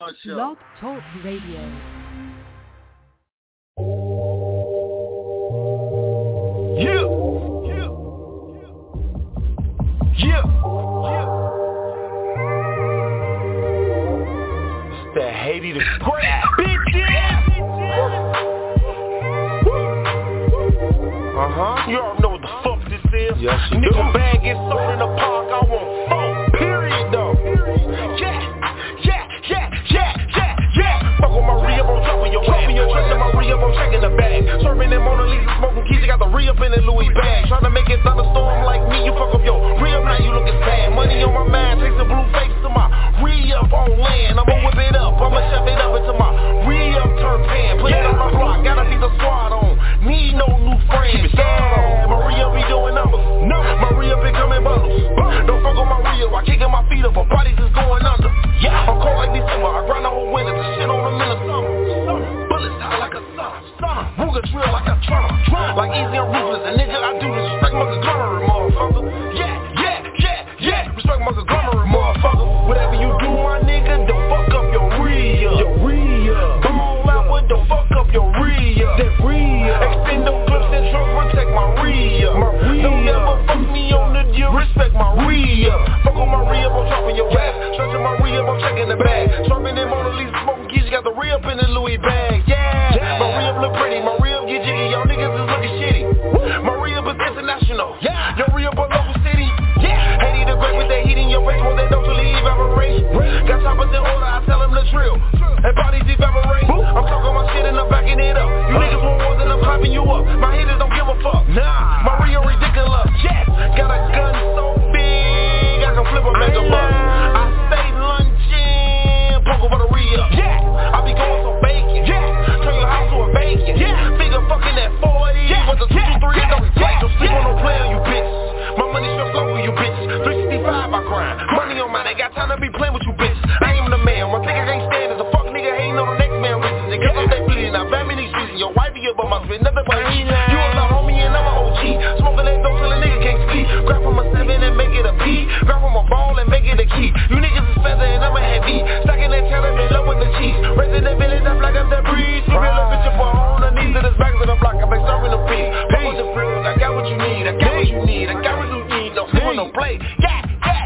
Blog Talk Radio. It's that Haiti the Great, bitches. You already know what the fuck this is. Yes, you Nigga do. bag gets sold in the park. I want phone. Period though. Fuck with my re-up, I'm dropping your ass. Trusting my re-up, I'm checking the bag. Serving them Mona Lisa, smoking keys. You got the re-up in the Louis bag. Trying to make it thunderstorm like me. You fuck up your re-up, now you looking sad. Money on my mind, takes a blue face to my re-up on land. I'ma whip it up, I'ma shove it up into my re-up turn pan. Put it on my block, gotta be the squad on. Need no new friends. My re-up be doing numbers. My re-up be coming bundles. Don't fuck on my re-up, I kicking my feet up. My bodies is going under. I'm cold like December, I grind the whole winter. The shit on them in the summer. Bullets hot like a summer. Ruger drill like a drummer. Like easy and ruthless. And nigga, I do this. Respect my conglomerate, motherfucker. Yeah. Respect my conglomerate, motherfucker. Whatever you do, my nigga, don't fuck up your re-up. Ball out, but don't fuck up your re-up. Extend them clips and trunk, protect my re-up. Don't ever fuck me on the deal, respect my re-up. Fuck on my re-up, I'm dropping your ass. Stretching my re-up, I'm checking the bag. Serving them Mona Lisa, smoking keys, you got the re-up in the Louis bag. Yeah. My re-up look pretty, my re-up get jiggy, y'all niggas is looking shitty. My re-up is international. Your re-up a local city. Haiti the Great with that heat in your face, won't they don't leave evaporate. Got choppers in order, I tell them to drill. And bodies evaporate. I'm talking my shit and I'm backing it up. You niggas want more than I'm clapping you up. My haters don't give a fuck. My re-up ridiculous. Got a gun so big, I can flip a mega bus. I stay lunching, poke over the re-up. I be going so bacon. Turn your house to a bacon. Figure fucking at 40. With the 223, don't play. Don't sleep on no play on you bitch. My money sure flow for you bitch. 365 I grind. Money on mine, ain't got time to be playing with you bitch. I ain't the man, one thing I can't stand is a fuck nigga hating on the next man riches. And guess I'm that bleeding, I bam in these streets. And your wifey up on my spit, nothing but heat. You a little homie and I'm an OG. Smoking that dope till a nigga can't speak. Grab from a 7 and make it a P. Grab from a ball and make it a key. You niggas is feather and I'm a heavy. Stacking that cheddar in love with the cheese. Raising the village, I black up that breeze. See real bitch up on the knees of this back to the block. I'm like serving the pig. Fuck with the frills, I got what you need. I got what you need. I got what you need. Don't sleep on no play. Yeah.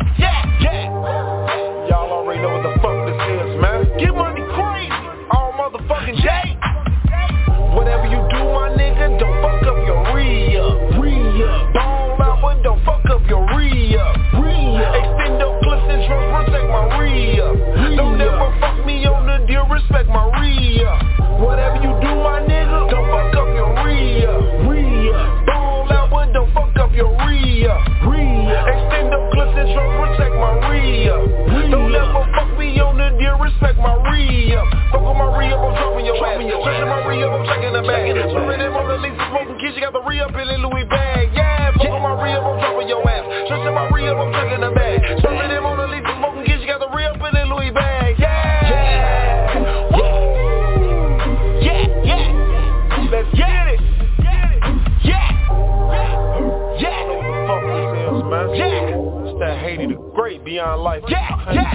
Y'all already know what the fuck this is, man. Get money crazy all motherfucking day. Whatever you do, my nigga, don't fuck up your re-up. Ball out, but don't fuck up your re-up. Extend your clips and trunks, protect my re-up. Don't ever fuck me on the deal, respect my re-up. Whatever you do, my nigga, don't fuck up your re-up. Ball out, but don't fuck up your re-up. Extend your clips and trunks, protect my re-up. Don't ever fuck me on the deal, respect my re-up. Fuck on my re-up, I'm dropping your ass. Stretching my re-up, I'm checking the bag. Serving them Mona Lisa, smoking keys, you got the re-up in the Louis bag. Yeah, fuck on my re-up, I'm dropping your ass. Stretching my re-up, I'm checking the bag. Serving them Mona Lisa, smoking keys, you got the re-up in the Louis bag. Let's get it. It's that Haiti the Great beyond life. Yeah,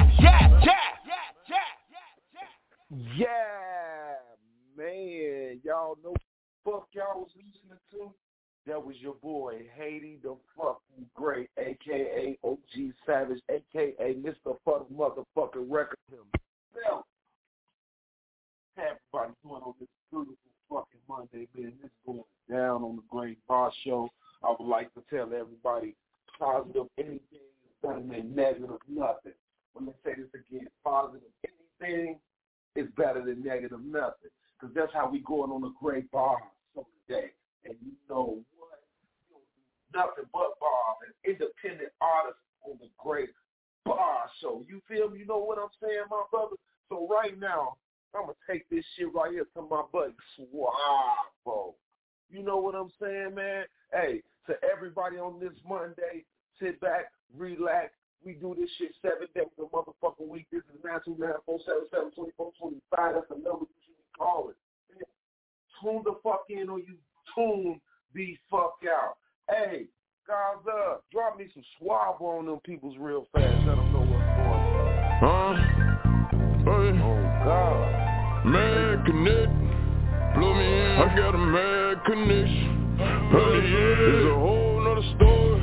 man. Y'all know what the fuck y'all was listening to? That was your boy, Haiti the fucking Great, a.k.a. OG Savage, a.k.a. Mr. Fuck Motherfucking Record himself. Everybody doing on this beautiful fucking Monday, man. This going down on the Great Bar Show. I would like to tell everybody, positive anything is better than negative nothing. Let me say this again. Positive anything is better than negative nothing. Because that's how we going on the Great Bar Show today. And you know what? You don't do nothing but bar and independent artists on the Great Bar Show. You feel me? You know what I'm saying, my brother? So right now, I'm going to take this shit right here to my buddy Swavo. You know what I'm saying, man? Hey, to everybody on this Monday, sit back, relax. We do this shit 7 days a motherfucking week. This is 929-477-2425. That's the number you should be calling. Man, tune the fuck in or you tune the fuck out. Hey, guys, drop me some Swavo on them peoples real fast. Let them know what's going on. God. Mad connect, blow me in. I got a mad connection. It's a whole nother story.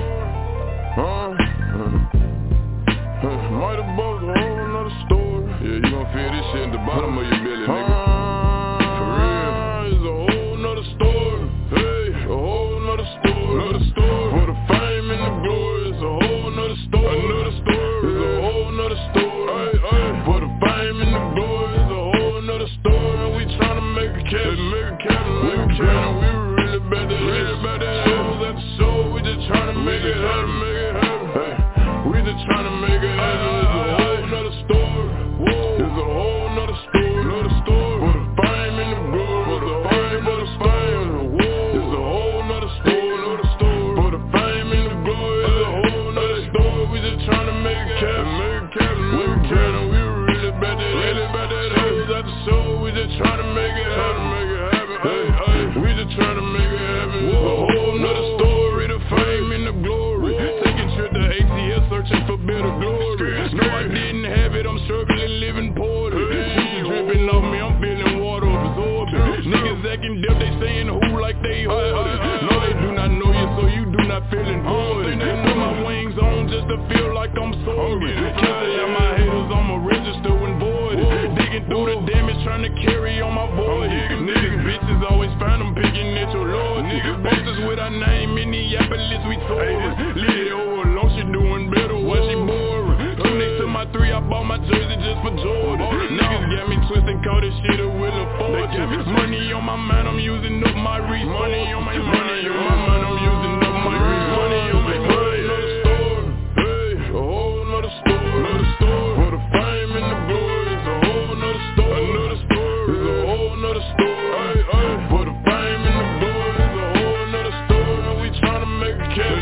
Might have buzzed a whole nother story. Yeah, you gon' feel this shit in the bottom of your belly, nigga. For real. It's a whole nother story. Hey, a whole nother story. Another story. For the fame and the glory, it's a whole nother story. Another story. It's a whole nother story. For the fame and the glory, it's a whole nother story. And we tryna make a cash. We were really bad at it. Shows at the show, we just tryna make it happen. Hey, we just tryna make it happen. It's a whole nother story. It's a whole nother story. For the fame and the glory, for the fame, for the fame. It's a whole nother story. For the fame and the glory, it's a whole nother story. We just tryna make it happen. We were really bad at it. Shows at the show, we just tryna make it happen. Hey, we just tryna make it happen. It's a whole nother story. The fame and the glory. Taking trip to ACS, searching for better glory. No, I didn't have it, I'm struggling, living poorly. Juicy dripping off me, I'm feeling water absorbing. Niggas acting deaf, they saying who like they holding. No, they do not know you, so you do not feel important. Put my wings on just to feel like I'm soaring. Cancel out my haters, I'ma register when voided. Digging through the damage, trying to carry on my void. Niggas, bitches always find them picking at your lord. Niggas, posters with our name, Minneapolis, we touring. Lily over long, she doing better, why she boring? Two next to my three, I bought my jersey just for Jordan. Niggas got me twisting, call this shit a wheel of fortune. Money on my mind, I'm using up my resources. Money on my mind, I'm using up my resources. Money on my mind, another story. Hey, a whole nother story. For the fame and the glory, it's a whole nother story. It's a whole nother story. For the fame and the glory, it's a whole nother story. And we tryna make a cash.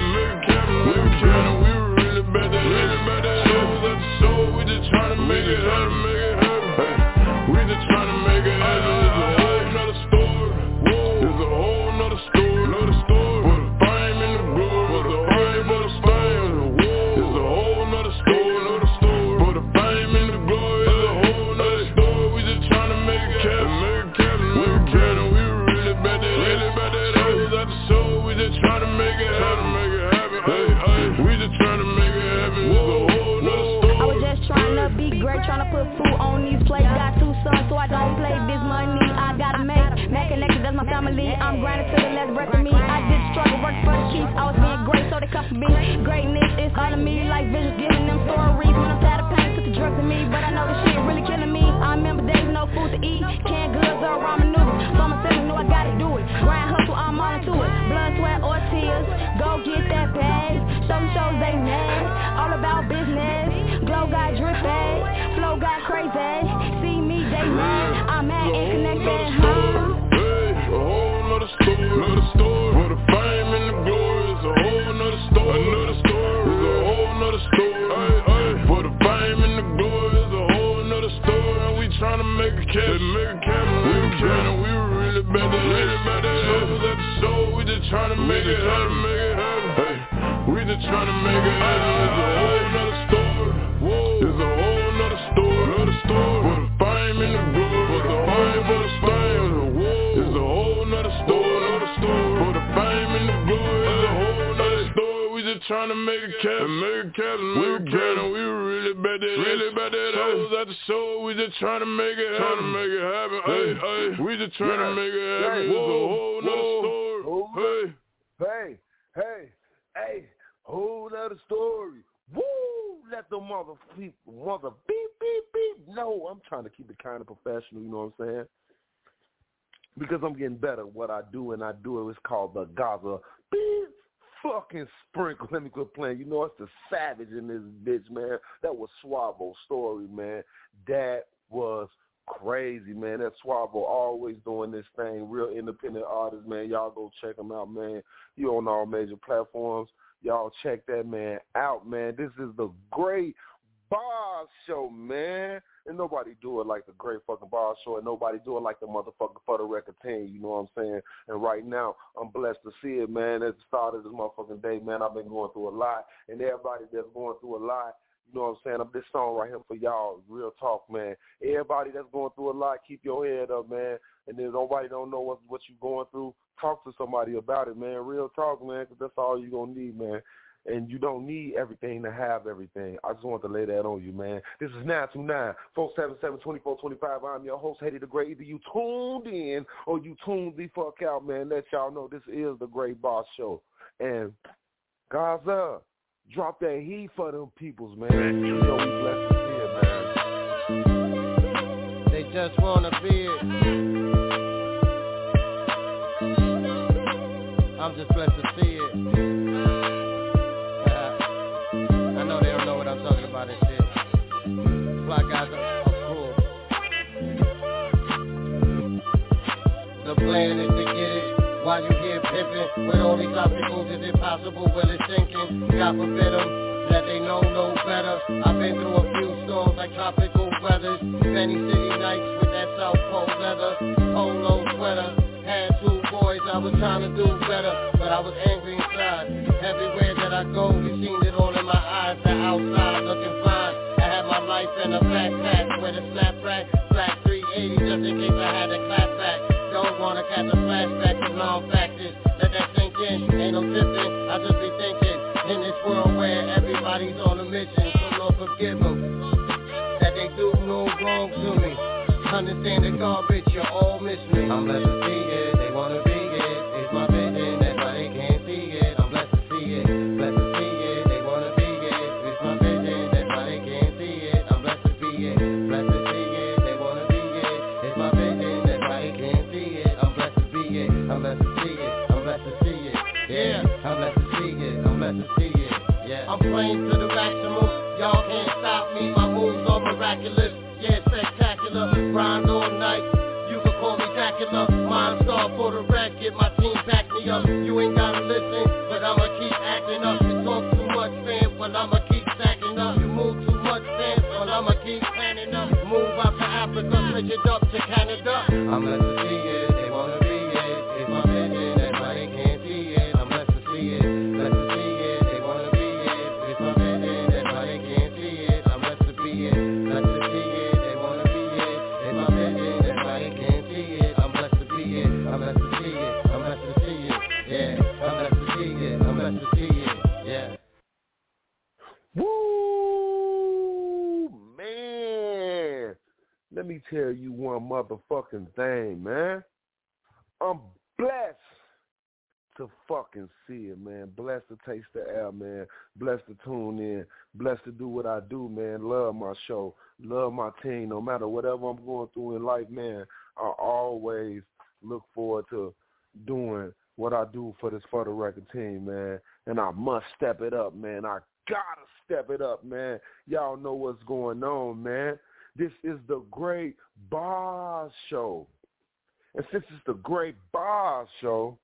We were really bad at it. Shows at the show, we just tryna make it happen. Hey, we just tryna make it happen. It's a whole nother story. It's a whole nother story. For the fame and the glory, for the fame, for the fame. It's a whole nother story. For the fame and the glory, it's a whole nother story. We just tryna make it happen. We were really bad at it. Shows at the show, we just tryna make it happen. Hey, we just tryna make it happen. It's a whole nother story. I was just trying to be great, trying to put food on these plates. Got 2 sons, so I don't play this money. I gotta make connections, that's my family. I'm grinding to the last breath of me. I did struggle, work for the Chiefs. I was being great, so they come for me. Greatness is all of me, like visions, giving them stories. When I'm tired of pain, took the drugs in me, but I know this shit really killing me. I remember days, no food to eat, canned goods or ramen noodles. So myself, know I gotta do it. Grind, hustle, I'm on to it. Blood, sweat, or tears, go get that bag. Shows they mad, all about business. Glow got dripping, flow got crazy. See me, they mad, I'm mad and connected, Hey, a whole nother story. For the fame and the glory, it's a whole nother story. It's a whole nother story. For the fame and the glory, it's a whole nother story. And we tryna make a cash. We were really bad at it. Shows at the show, we just tryna make it happen. Hey, we just tryna make it happen. It's a whole nother story. It's a whole nother story. For the fame and the glory, for the fame, for the fame. It's a whole nother story. For the fame and the glory, it's a whole nother story. We just tryna make a cash. We were really bad at it. Shows at the show, we just tryna make it happen. Hey, we just tryna make it happen. It's a whole nother story. Hey, whole nother story. Woo! Let the mother beep. No, I'm trying to keep it kind of professional, you know what I'm saying? Because I'm getting better at what I do, and I do it. It's called the Gaza beep fucking sprinkle. Let me quit playing. You know, it's the savage in this bitch, man. That was Suavo's story, man. That was crazy, man. That Suavo always doing this thing. Real independent artist, man. Y'all go check him out, man. You on all major platforms. Y'all check that man out, man. This is the Great Bar Show, man. And nobody do it like the Great fucking Bar Show, and nobody do it like the motherfucking For the Record team, you know what I'm saying? And right now, I'm blessed to see it, man. At the start of this motherfucking day, man, I've been going through a lot. And everybody that's going through a lot, You know what I'm saying? This song right here for y'all, real talk, man. Everybody that's going through a lot, keep your head up, man. And then nobody don't know what you're going through, talk to somebody about it, man. Real talk, man, because that's all you're going to need, man. And you don't need everything to have everything. I just want to lay that on you, man. This is 929-477-2425. I'm your host, Haiti the Great. Either you tuned in or you tuned the fuck out, man. Let y'all know this is the Great Boss Show. And Gaza, drop that heat for them peoples, man. You know we blessed to see it, man. They just want to be it. I'm just blessed to see it. I know they don't know what I'm talking about and shit. Fly guys, I'm cool. The plan is to get it while you here pimping. With all these obstacles, is it possible? Well, it's sinking. God forbid them that they know no better. I've been through a few storms like tropical weathers. Many city nights with that South Pole leather. Polo sweater. Had 2 boys, I was trying to do better, but I was angry inside. Everywhere that I go, you seen it all in my eyes. The outside looking fine. I had my life in a backpack with a snap rack, black 380 just in case I had to clap back. Don't wanna catch a flashback of non-factors. Let that sink in, ain't no tipping. I just be thinking in this world where everybody's on a mission. So Lord forgive them that they do no wrong to me. Understand the garbage, you all miss me. I'm blessed to see it, they wanna be it. It's my vision, that's why they can't see it. I'm blessed to see it, blessed to see it. They wanna be it, it's my vision, that's why they can't see it. I'm blessed to be it, blessed to see it. They wanna be it, it's my vision, that's why they can't see it. I'm blessed to be it, I'm blessed to see it. I'm blessed to see it, yeah. I'm blessed to see it, I'm blessed to see it, yeah. I'm playing to the maximum, y'all can't stop me. My moves are miraculous. Yeah, spectacular, grind all night, you can call me Dracula. Mind star for the record, my team back me up. You ain't gotta listen, but I'ma keep acting up. You talk too much, fam, well I'ma keep stacking up. You move too much, fam, well I'ma keep planning up. Move out to Africa, switch it up to Canada. I'm blessed to see it, they wanna be it. It's my vision, that's why they can't see it. I'm blessed to see it, blessed to see it. They wanna be it, it's my vision, that's why they can't see it. I'm blessed to be it, blessed to see it. I'm blessed to see it, I'm blessed to see it, yeah. I'm blessed to see it, I'm blessed to see it, yeah. Woo, man. Let me tell you one motherfucking thing, man. I'm blessed to fucking see it, man. Blessed to taste the air, man. Blessed to tune in. Blessed to do what I do, man. Love my show. Love my team. No matter whatever I'm going through in life, man, I always look forward to doing what I do for this For the Record team, man. And I must step it up, man. I gotta step it up, man. Y'all know what's going on, man. This is the Great Boss Show. And since it's the Great Boss Show,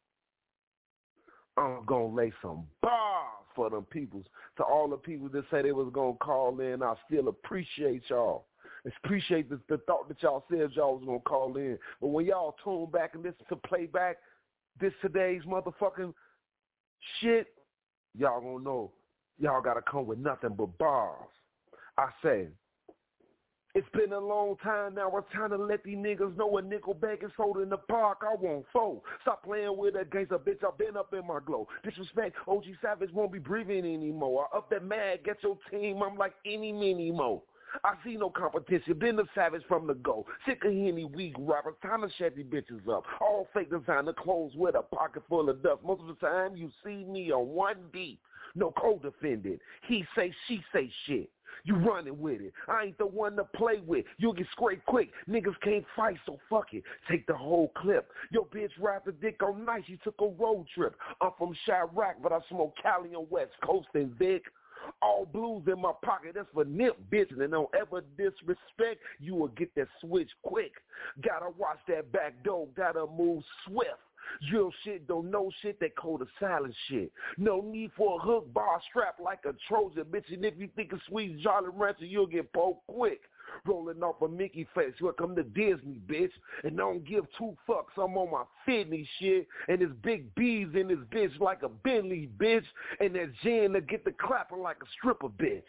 I'm gonna lay some bars for them peoples. To all the people that say they was gonna call in, I still appreciate y'all. Appreciate the thought that y'all said y'all was going to call in. But when y'all tune back and listen to playback this today's motherfucking shit, y'all going to know y'all got to come with nothing but bars. I say, it's been a long time now. It's time to let these niggas know a nickel bag is sold in the park. I won't fold. Stop playing with that gangster bitch. I've been up in my glow. Disrespect, OG Savage won't be breathing anymore. I up that mad, get your team. I'm like any mini mo. I see no competition, been the savage from the go. Sick of Henny, weak rappers, time to shut these bitches up. All fake designer clothes with a pocket full of dust. Most of the time you see me on one beat. No co-defendant. He say, she say shit. You running with it. I ain't the one to play with. You'll get scraped quick. Niggas can't fight, so fuck it. Take the whole clip. Yo, bitch wrapped the dick on nice. You took a road trip. I'm from Chirac, but I smoke Cali on West Coast and Vic. All blues in my pocket, that's for nip, bitch. And don't ever disrespect, you will get that switch quick. Gotta watch that back door, gotta move swift. Drill shit, don't know shit, that call the silent shit. No need for a hook bar strap like a Trojan, bitch. And if you think of sweet Jolly Rancher, you'll get poked quick. Rolling off a Mickey face, welcome to Disney, bitch. And don't give 2 fucks, I'm on my fitness shit. And there's big B's in this bitch like a Bentley, bitch. And that gin to get the clapping like a stripper, bitch.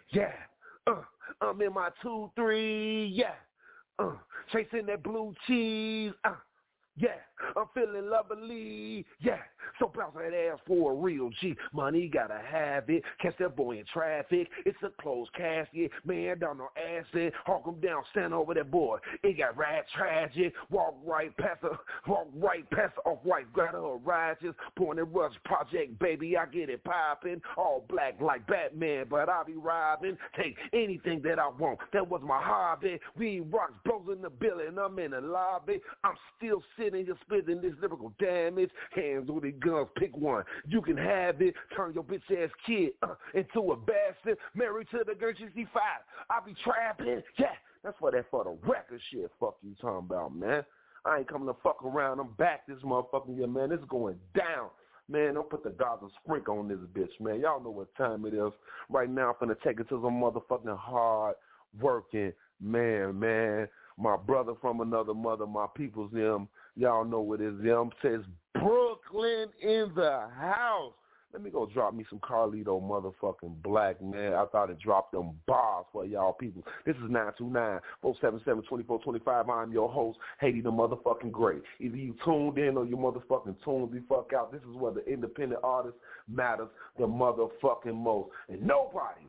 yeah. I'm in my 2-3, yeah. Chasing that blue cheese, yeah. I'm feeling lovely, yeah. So bounce that ass for a real G. Money gotta have it. Catch that boy in traffic. It's a closed casket. Man down on acid. Hawk him down, stand over that boy. It got rap tragic. Walk right past her, off white. Grab her righteous. Point and rush project, baby. I get it poppin'. All black like Batman, but I be robbing. Take anything that I want. That was my hobby. We rocks blows in the building. I'm in the lobby. I'm still sitting here spitting this lyrical damage. Hands on the guns, pick one. You can have it. Turn your bitch ass kid into a bastard. Married to the girl 65. I be trapping. Yeah, that's for the record shit. Fuck you talking about, man. I ain't coming to fuck around. I'm back this motherfucking year, man. It's going down. Man, don't put the Gaza Sprink on this bitch, man. Y'all know what time it is. Right now, I'm finna take it to some motherfucking hard working man. My brother from another mother, my people's them. Y'all know what it is. Them says Brooklyn in the house. Let me go drop me some Carlito motherfucking Black, man. I thought it dropped them bars for y'all people. This is 929-477-2425. I'm your host, Haiti the motherfucking Great. Either you tuned in or you motherfucking tuned the fuck out. This is where the independent artist matters the motherfucking most. And nobody,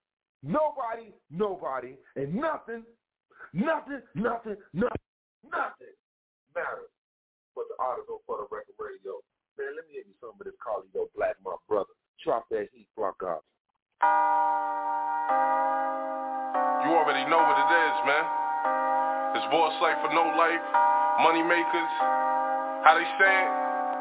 and nothing matters but the article for the record radio. Man, let me give you some of this Carlito Black, my brother. Drop that heat, block off. You already know what it is, man. It's boss life for no life, money makers. How they say it?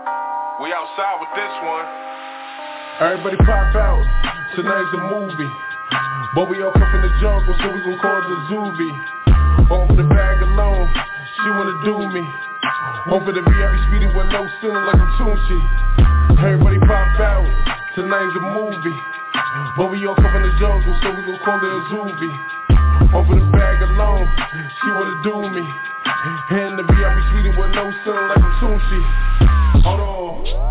We outside with this one. Everybody pop out, tonight's a movie. But we all come from the jungle, so we gon' call it the Zoobie. Over the bag alone, she wanna do me. Over the VIP speedy with no ceiling like a Tunchi. Everybody pop out, tonight's a movie. But we all come from the jungle, so we gon' call it a Zoobie. Over the bag alone, she wanna do me. And the VIP speedy with no ceiling like a Tunchi. Hold on.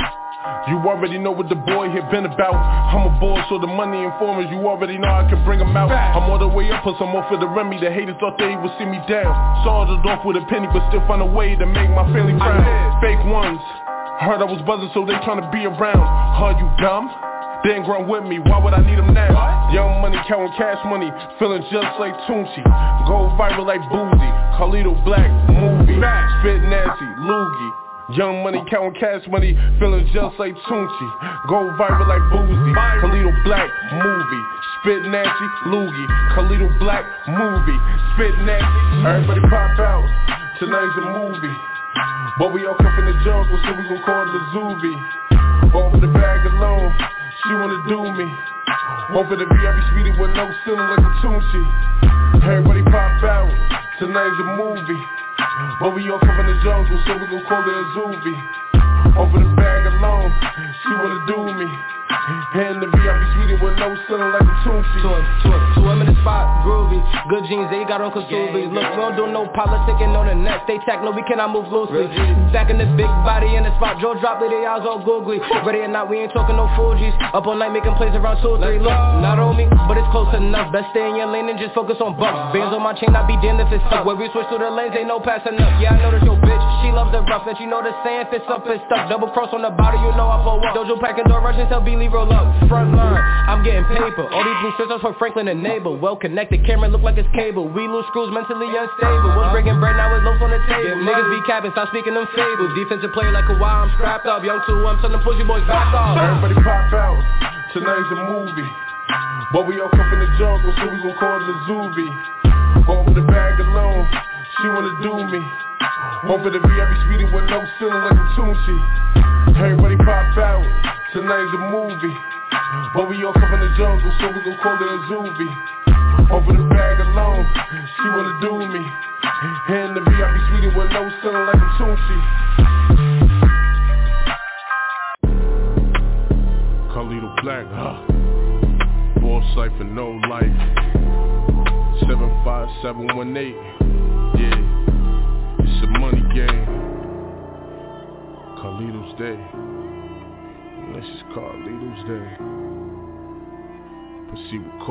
You already know what the boy here been about. I'm a boss, so the money informers, you already know I can bring them out. I'm all the way up, plus I'm off for the Remy. The haters thought they would see me down. Started off with a penny, but still find a way to make my family proud. Fake ones, heard I was buzzing, so they tryna be around. Are you dumb? They ain't grown with me, why would I need them now? Young money, counting cash money, feeling just like Tunchi. Go viral like Boozy, Carlito Black, movie. Spit Nancy, Loogie. Young money, counting cash money, feeling just like Tunchi. Go viral like Boozy, Carlito Black, movie. Spit Nancy, Loogie, Carlito Black, movie. Spit Nancy, everybody pop out, tonight's a movie. But we all come from the jungle, so we gon' call it the Zoobie. Over the bag alone, she wanna do me. Over the VIP speedy with no ceiling like a Tunchi. Everybody pop out, tonight's a movie. But we all come from the jungle, so we gon' call it a Zoobie. Over the bag alone, she wanna do me. And the VIP speedy with no ceiling like a Tunchi. So I'm in the spot, groovy. Good jeans, they got on Kasubi. Look, we don't do no politicking on the net. They techno, we cannot move loosely. Back in this big body in the spot, Joe drop it, they eyes all googly. Ready or not, we ain't talking no Fuji's. Up all night making plays around 2 or 3. Look, not on me, but it's close enough. Best stay in your lane and just focus on bucks. Bands on my chain, I be damned if it's stuck. When we switch through the lanes, ain't no passing up. Yeah, I know that's your bitch, she loves the roughness. You know the saying, if it's up, it's stuck. Double cross on the body, you know I pull up. Dojo packing door rushing, tell Beanie roll up. Front line, I'm getting paper. All these blue sisters for Franklin and Neighbor. Well connected, camera look like it's cable. We lose screws, mentally unstable. Was breaking bread, now it's loaves on the table. Niggas be capping, stop speaking them fables. Defensive player like Kawhi, I'm strapped up. Young 2, I'm telling pussy boys back off. Everybody pop out, tonight's a movie. But we all come from the jungle, so we gon' call it a Zoobie. Over the bag alone, she wanna do me. Over the VIP speedy with no ceiling like a Tunchi. Everybody pop out, tonight's a movie. But we all come from the jungle, so we gon' call it a Zoobie. Over the bag alone, she wanna do me. And the VIP speedy with no ceiling like a Tunchi. Carlito Black, boss life for no life. 75718, yeah, it's a money game. Carlito's Day, this is Carlito's Day. proceed with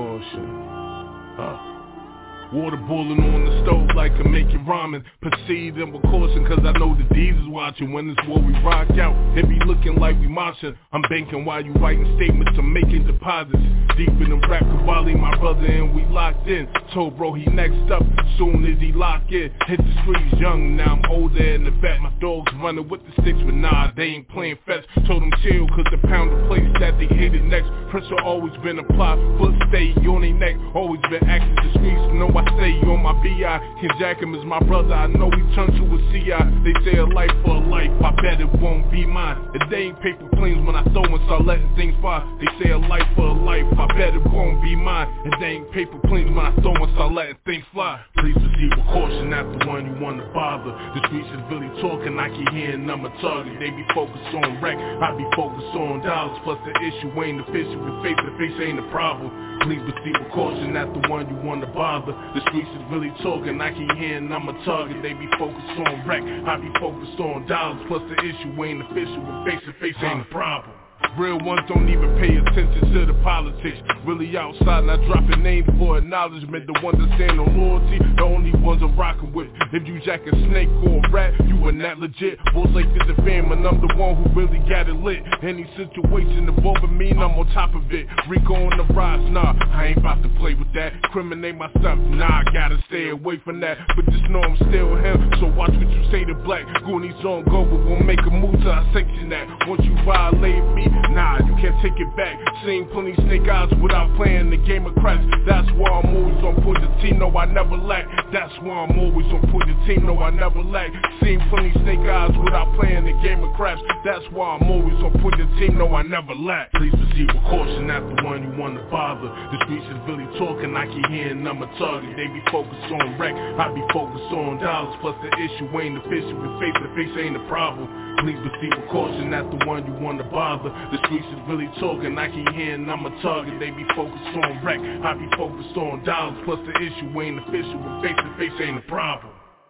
caution. Water boiling on the stove like I'm making ramen. Proceed and with caution cause I know the D's is watching. When it's war we rock out, it be looking like we marching. I'm banking while you writing statements, I'm making deposits. Deep in the rap Cavalli, my brother and we locked in. Told bro he next up, soon as he lock in. Hit the streets young, now I'm older in the back. My dogs running with the sticks, but nah, they ain't playing fetch. Told them chill cause the pound of place that they hated next. Pressure always been applied, foot stay on their neck. Always been acting discreet, so know I stay on my B.I. Ken Jackham is my brother, I know he turned to a C.I. They say a life for a life, I bet it won't be mine. If they ain't paper planes when I throw and start letting things fly. They say a life for a life, I bet it won't be mine. If they ain't paper planes when I throw and start letting things fly. Please proceed with caution, not the one you wanna bother. The streets is really talking, I keep hearing I'm a target. They be focused on wreck, I be focused on dollars. Plus the issue ain't official, with face to face ain't a problem. Please proceed with caution, not the one you wanna bother. The streets is really talking, I keep hearing I'm a target. They be focused on wreck, I be focused on dollars. Plus the issue ain't official, with face to face ain't a problem. Real ones don't even pay attention to the politics. Really outside, not dropping names for acknowledgement. The ones that stand on loyalty, the only ones I'm rocking with. If you jack a snake or a rat, you are not legit. Boys like this the fam, and I'm the one who really got it lit. Any situation involving me, and I'm on top of it. Rico on the rise, nah, I ain't about to play with that. Criminate my stuff, nah, I gotta stay away from that. But just know I'm still him, so watch what you say to black. Goonies on go, but we'll make a move till I sanction that. Once you violate me, nah, you can't take it back. Seen plenty snake eyes without playing the game of craps. That's why I'm always on point the team, no I never lack. That's why I'm always on point the team, no I never lack. Seen plenty snake eyes without playing the game of craps. That's why I'm always on point the team, no I never lack. Please proceed with caution, not the one you wanna bother. The streets is really talking, I keep hearing I'm a target. They be focused on wreck, I be focused on dollars. Plus the issue ain't official, with face to face ain't a problem. Please proceed with caution, not the one you wanna bother. The streets is really talking, I keep hearing I'm a target. They be focused on wreck, I be focused on dollars. Plus the issue ain't official, with face to face ain't a problem.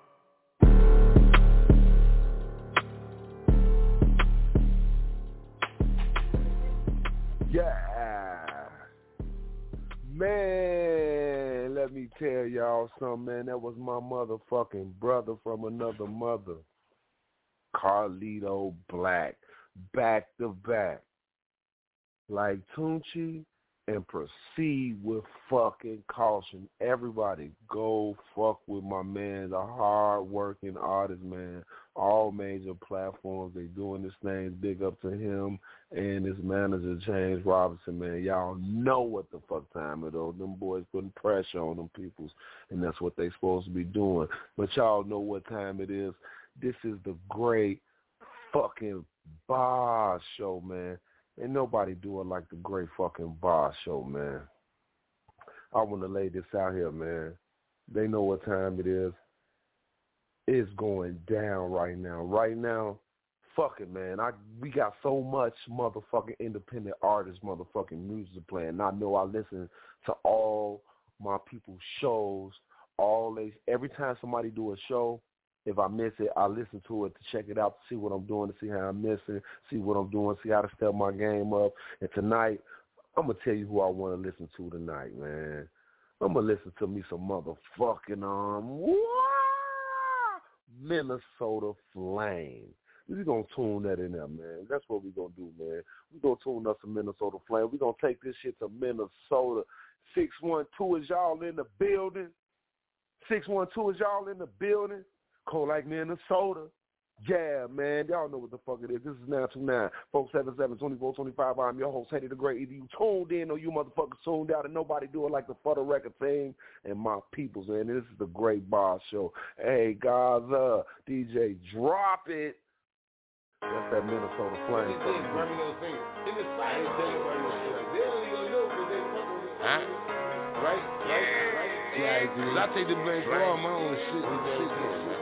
Yeah, man, let me tell y'all something, man. That was my motherfucking brother from another mother, Carlito Black, back to back, like Tunchi, and proceed with fucking caution. Everybody go fuck with my man, the hard-working artist, man. All major platforms, they doing this thing. Big up to him and his manager, James Robinson, man. Y'all know what the fuck time it is. Them boys putting pressure on them peoples, and that's what they supposed to be doing. But y'all know what time it is. This is the great fucking Boz Show, man. Ain't nobody do it like the great fucking Boz Show, man. I want to lay this out here, man. They know what time it is. It's going down right now. Right now, fuck it, man. We got so much motherfucking independent artists, motherfucking music playing. I know I listen to all my people's shows. Every time somebody do a show, if I miss it, I listen to it to check it out, to see what I'm doing, to see how I'm missing, see what I'm doing, see how to step my game up. And tonight, I'm going to tell you who I want to listen to tonight, man. I'm going to listen to me some motherfucking, Minnesota Flame. We're going to tune that in there, man. That's what we're going to do, man. We're going to tune up some Minnesota Flame. We're going to take this shit to Minnesota. 612 is y'all in the building. 612 is y'all in the building. Cold like Minnesota. Yeah, man. Y'all know what the fuck it is. This is 929 477-2425. I'm your host, Eddie the Great. Either you tuned in or you motherfuckers tuned out, and nobody do it like the Futter Record thing and my peoples, man. This is the Great Boz Show. Hey, guys, DJ, drop it. That's that Minnesota Flame. Right? Yeah, cause I take the blame for all my own shit.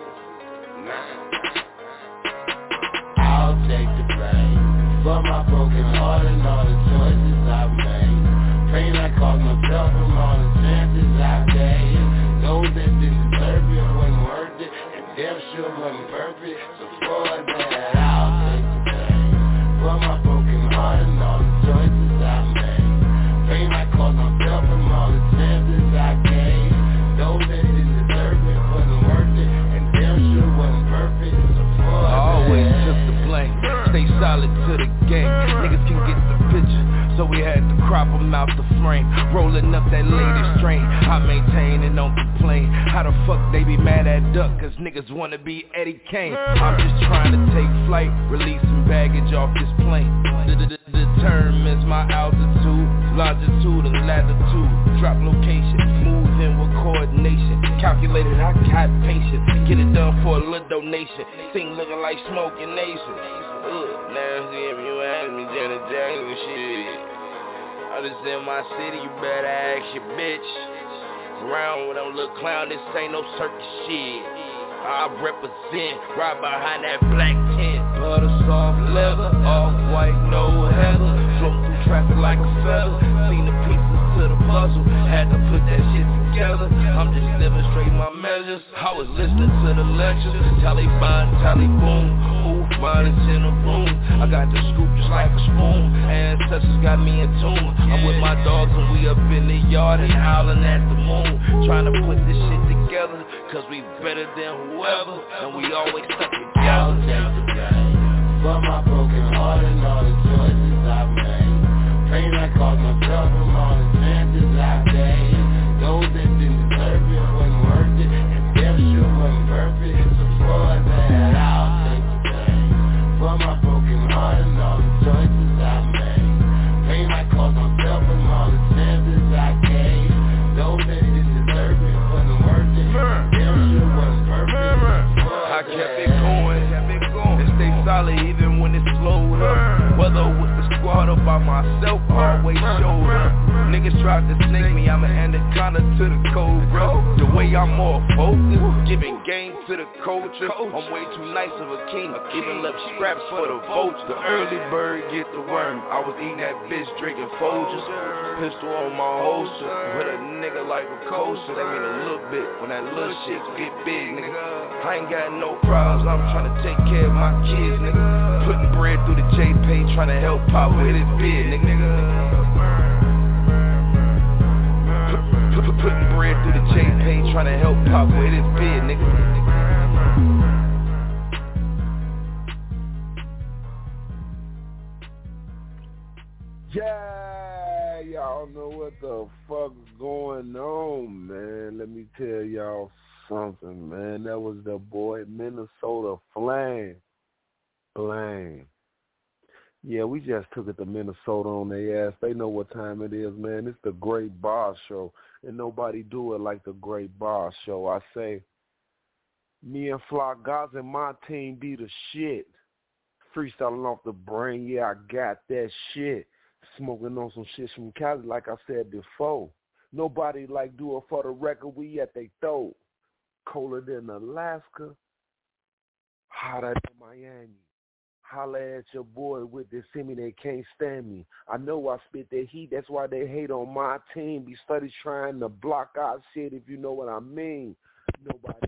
I'll take the blame for my broken heart and all the choices I've made. Pain I caused myself from all the chances I gave. Those that didn't deserve it wasn't worth it, and damn sure wasn't perfect. So for that, I'll take the blame for my broken heart and all the choices I made. Pain I caused myself crop them out the frame. Rolling up that latest strain. I maintain and don't complain. How the fuck they be mad at Duck? Cause niggas wanna be Eddie Kane. I'm just trying to take flight, release some baggage off this plane. Determines my altitude, longitude and latitude. Drop location, moving with coordination. Calculated, I got patience. Get it done for a little donation. Thing looking like Smoking Nation. Nasty if you ask me, Janet Jackson shit. I just in my city, you better ask your bitch. Around with them little clown, this ain't no circus shit. I represent right behind that black tent. Butter soft leather, all white, no heather. Float through traffic like a feather. Seen the pieces to the puzzle, had to put that shit together. I'm just demonstrating my measures. I was listening to the lectures. Taliban, Taliboom, who finest in the room. I got the scoop just like a spoon. Ancestors got me in tune. I'm with my dogs and we up in the yard and howling at the moon. Trying to put this shit together, cause we better than whoever, and we always stuck together. I'll take the blame for my broken heart and all the choices I've made. Pain I caused myself from all the chances I've taken. Those that didn't deserve it wasn't worth it, and damn sure wasn't perfect. So for that, I'll take the blame for my broken heart and all the choices I've made. Pain I caused myself from all the chances I gave. Those that didn't deserve it wasn't worth it, and damn sure wasn't perfect. I kept it going, and stay solid even when it slowed up. Whether with the squad or by myself, always showed up. Niggas tried to snake me, I'm an anaconda to the cobra. The way I'm more focused, giving game to the culture. I'm way too nice of a king, even left scraps for the vulture. The early bird get the worm, I was eating that bitch drinking Folgers. Pistol on my holster, with a nigga like a coaster. That mean a little bit, when that little shit get big, nigga. I ain't got no problems, I'm trying to take care of my kids, nigga. Putting bread through the J-Pay, trying to help Pop with his bid, nigga. Putting bread through the J-Pay, trying to help Pop with his bid, nigga. Yeah, y'all know what the fuck's going on, man. Let me tell y'all something, man. That was the boy Minnesota Flame. Yeah, we just took it to Minnesota on their ass. They know what time it is, man. It's the Great Bar Show, and nobody do it like the Great Bar Show. I say, me and Flock Gaza and my team be the shit. Freestyling off the brain, yeah, I got that shit. Smoking on some shit from Cali, like I said before. Nobody like do it for the record, we at they throat. Colder than Alaska, hotter than Miami. Holla at your boy with this semi, they can't stand me. I know I spit that heat, that's why they hate on my team. Be study trying to block out shit, if you know what I mean. Nobody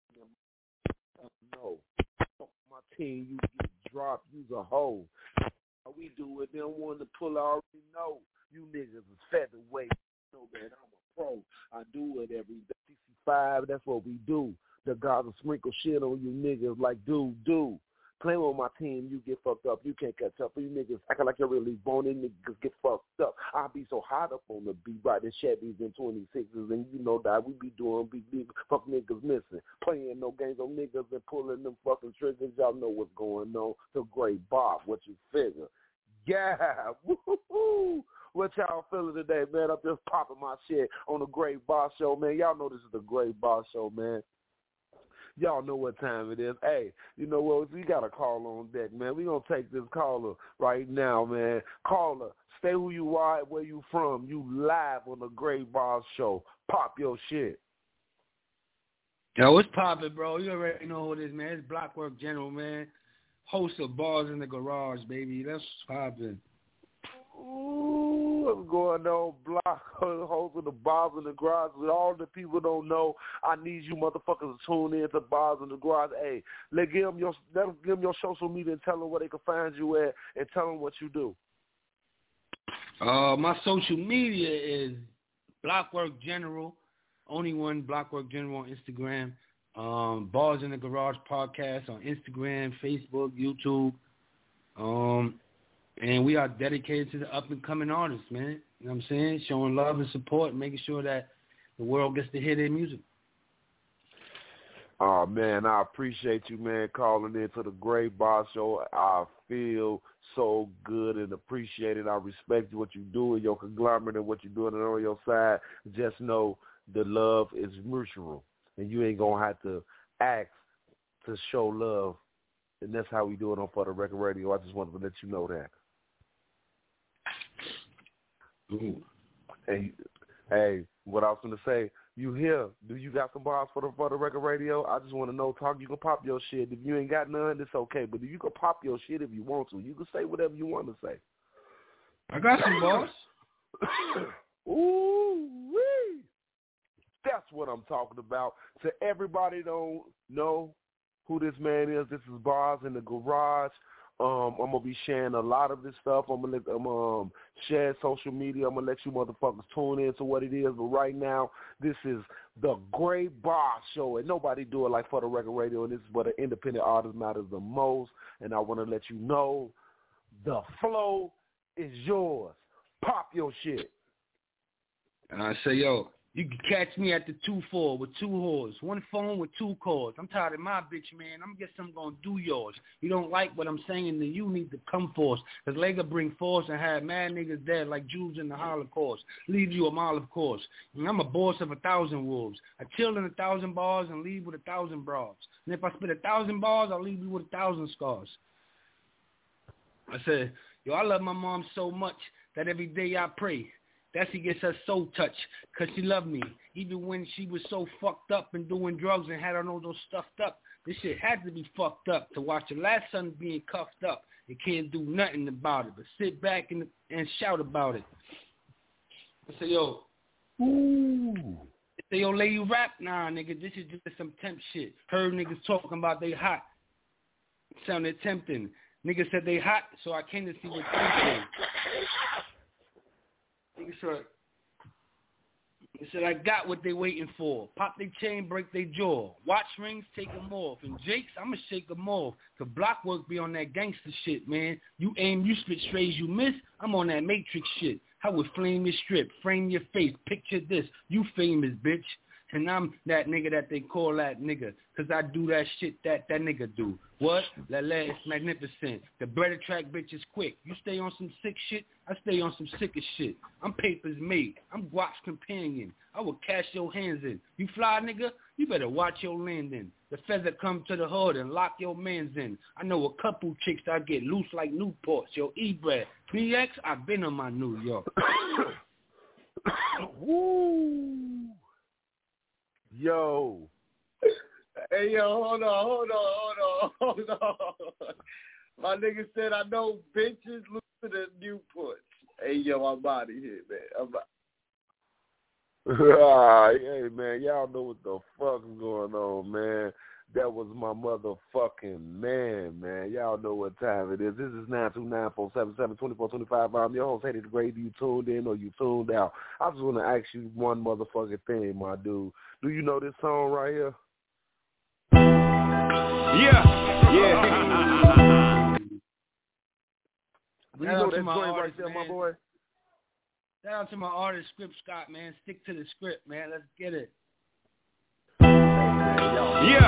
no. My team, you get dropped, you's a hoe. How we do it, they don't want to pull, I already know. You niggas is featherweight. You know that I'm a pro. I do it every day. 65, that's what we do. The guys will sprinkle shit on you niggas like do. Claim on my team, you get fucked up. You can't catch up. You niggas acting like you're really boning, niggas get fucked up. I be so hot up on the beat, riding Chevys and 26s, and you know that we be doing big fuck niggas missing. Playing no games on niggas and pulling them fucking triggers. Y'all know what's going on. The Great Bob, what you figure. Yeah, woo-hoo-hoo. What y'all feeling today, man? I'm just popping my shit on the Great Boss Show, man. Y'all know this is the Great Boss Show, man. Y'all know what time it is. Hey, you know what? We got a call on deck, man. We going to take this caller right now, man. Caller, stay who you are, where you from. You live on the Great Boss Show. Pop your shit. Yo, what's poppin', bro? You already know who it is, man. It's Blockwork General, man. Host of Bars in the Garage, baby. That's poppin'. Ooh, what's going on, Block? Host of the Bars in the Garage. With all the people don't know, I need you motherfuckers to tune in to Bars in the Garage. Hey, let them give them your social media and tell them where they can find you at and tell them what you do. My social media is Blockwork General. Only one, Blockwork General on Instagram. Bars in the Garage podcast on Instagram, Facebook, YouTube. And we are dedicated to the up-and-coming artists, man. You know what I'm saying? Showing love and support and making sure that the world gets to hear their music. Oh, man, I appreciate you, man, calling in to the Great Boss Show. I feel so good and appreciate it. I respect what you do in your conglomerate and what you're doing on your side. Just know the love is mutual, and you ain't going to have to ask to show love. And that's how we do it on For the Record Radio. I just wanted to let you know that. Ooh. Hey, what I was going to say, you here? Do you got some bars for the Record Radio? I just want to know, talk. You can pop your shit. If you ain't got none, it's okay. But you can pop your shit if you want to. You can say whatever you want to say. I got some bars. Ooh-wee. That's what I'm talking about. To everybody don't know who this man is, this is Bars in the Garage. I'm going to be sharing a lot of this stuff. I'm going to share social media. I'm going to let you motherfuckers tune in to what it is. But right now, this is the Great Boss Show, and nobody do it like For the Record Radio, and this is what an independent artist matters the most. And I want to let you know the flow is yours. Pop your shit. And I say, yo, you can catch me at the 2-4 with 2 whores, 1 phone with 2 calls. I'm tired of my bitch, man. I'm guess I'm going to do yours. You don't like what I'm saying, then you need to come force. Because Lega bring force and have mad niggas dead like Jews in the Holocaust. Leave you a mile, of course. And I'm a boss of 1,000 wolves. I chill in 1,000 bars and leave with 1,000 broads. And if I spit 1,000 bars, I'll leave you with 1,000 scars. I said, yo, I love my mom so much that every day I pray that she gets her soul touched, because she loved me. Even when she was so fucked up and doing drugs and had her nose all stuffed up, this shit had to be fucked up to watch your last son being cuffed up. You can't do nothing about it, but sit back and shout about it. I say, yo. Ooh. I say, yo, lay you rap? Nah, nigga, this is just some temp shit. Heard niggas talking about they hot. Sounded tempting. Niggas said they hot, so I came to see what they say. He said, I got what they waiting for. Pop their chain, break their jaw. Watch rings, take them off. And Jakes, I'ma shake them off. Cause Blockwork be on that gangster shit, man. You aim, you spit strays, you miss. I'm on that Matrix shit. I would flame your strip, frame your face. Picture this, you famous, bitch. And I'm that nigga that they call that nigga. Cause I do that shit that nigga do. What? La is magnificent. The bread track bitch is quick. You stay on some sick shit, I stay on some sickest shit. I'm papers made. I'm Guap's companion. I will cash your hands in. You fly, nigga? You better watch your landing. The feather come to the hood and lock your mans in. I know a couple chicks that get loose like Newports. Yo, E-Bread. BX, I've been on my New York. Woo. Yo. Hey, yo, hold on. My nigga said I know bitches loose to the Newports. Hey, yo, I'm out of here, man. Hey, man, y'all know what the fuck is going on, man. That was my motherfucking man. Y'all know what time it is. This is 929-477-2425. I'm your host, Eddie the Great. You tuned in or you tuned out? I just want to ask you one motherfucking thing, my dude. Do you know this song right here? Yeah. Do you know that joint right there, my boy? Shout out to my artist, Script Scott, man. Stick to the script, man. Let's get it. Yeah.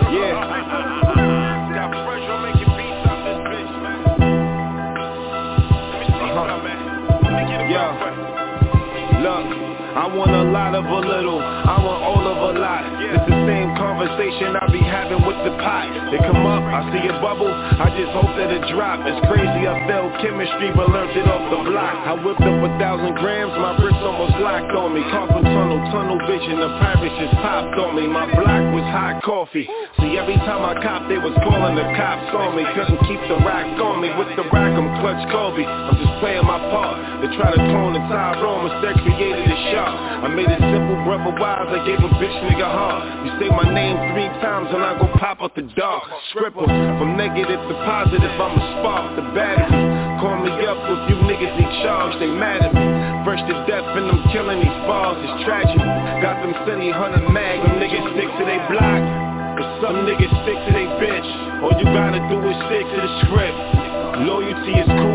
Got pressure making beats out this bitch, man. Let me see something, man. Let me get it right. Look, I want a lot of a little. I want all of a lot. It's the same conversation I be having with the pot. They come up, I see a bubble, I just hope that it drop. It's crazy, I failed chemistry, but learned it off the block. I whipped up 1,000 grams, my wrist almost locked on me. Carpal tunnel vision, the pirates just popped on me. My block was hot coffee. See, every time I copped, they was calling the cops on me. Couldn't keep the rock on me. With the rock, I'm Clutch Kobe. I'm just playing my part. They try to clone the Tyrone, instead created a shot. I made it simple, brother wise, I gave a bitch nigga heart. You say my name 3 times and I go pop up the dark. Scribble, from negative to positive, I'm a spark, the battery. Call me up if you niggas need charge, they mad at me. Fresh to death and I'm killing these bars, it's tragic. Got them city 100 mag, them niggas stick to they block. But some niggas stick to they bitch. All you gotta do is stick to the script. Loyalty is cool,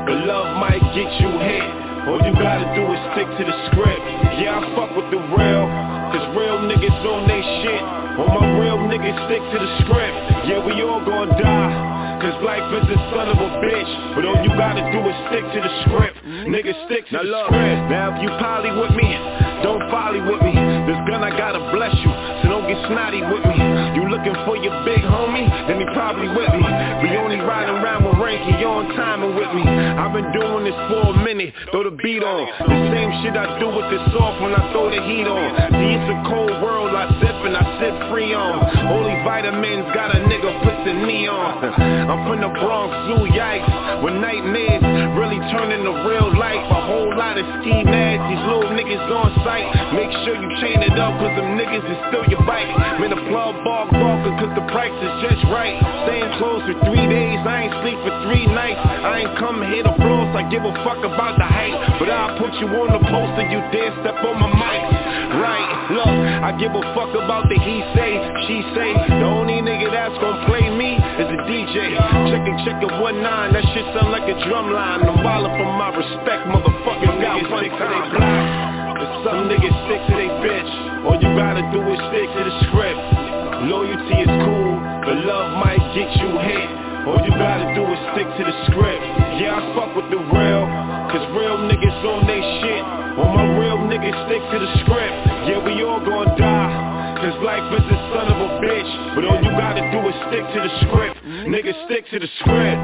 but love might get you hit. All you gotta do is stick to the script. Yeah, I fuck with the real, cause real niggas on they shit. All my real niggas stick to the script. Yeah, we all gon' die, cause life is a son of a bitch. But all you gotta do is stick to the script. Niggas stick to the script. Now if you poly with me, don't folly with me. This gun I gotta bless you, so don't get snotty with me. You looking for your big homie, then he probably with me. We only riding around with rank and you on timing with me. I've been doing this for a minute, throw the beat on. The same shit I do with this off when I throw the heat on. See, it's a cold world, I zip and I sit free on. Only vitamins got a nigga put the knee on. I'm from the Bronx Zoo, yikes. When nightmares really turn into real life. A whole lot of ski mags, these little niggas on sight. Make sure you chain it up, cause them niggas is still your bike. Man, the plug ball walker, cause the price is just right. Staying close for 3 days, I ain't sleep for 3 nights. I ain't come here to floss, I give a fuck about the hype. But I'll put you on the poster, you dare step on my mic. Right, look, I give a fuck about the he say, she say. The only nigga that's gon' play me is a DJ. Checkin' 19, that shit sound like a drum line. I'm wildin' for my respect, motherfuckers got one time. Some niggas stick to they bitch. All you gotta do is stick to the script. Loyalty is cool, but love might get you hit. All you gotta do is stick to the script. Yeah, I fuck with the real, cause real niggas on they shit. All my real niggas stick to the script. Yeah, we all gon' die, cause life is a son of a bitch. But all you gotta do is stick to the script. Niggas stick to the script.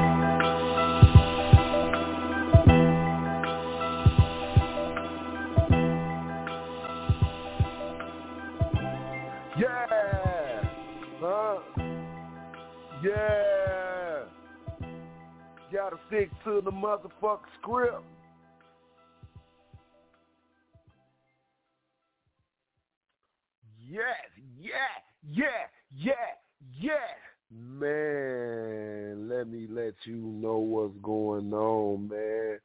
Yeah, gotta stick to the motherfucking script. Yeah. Man, let me let you know what's going on, man.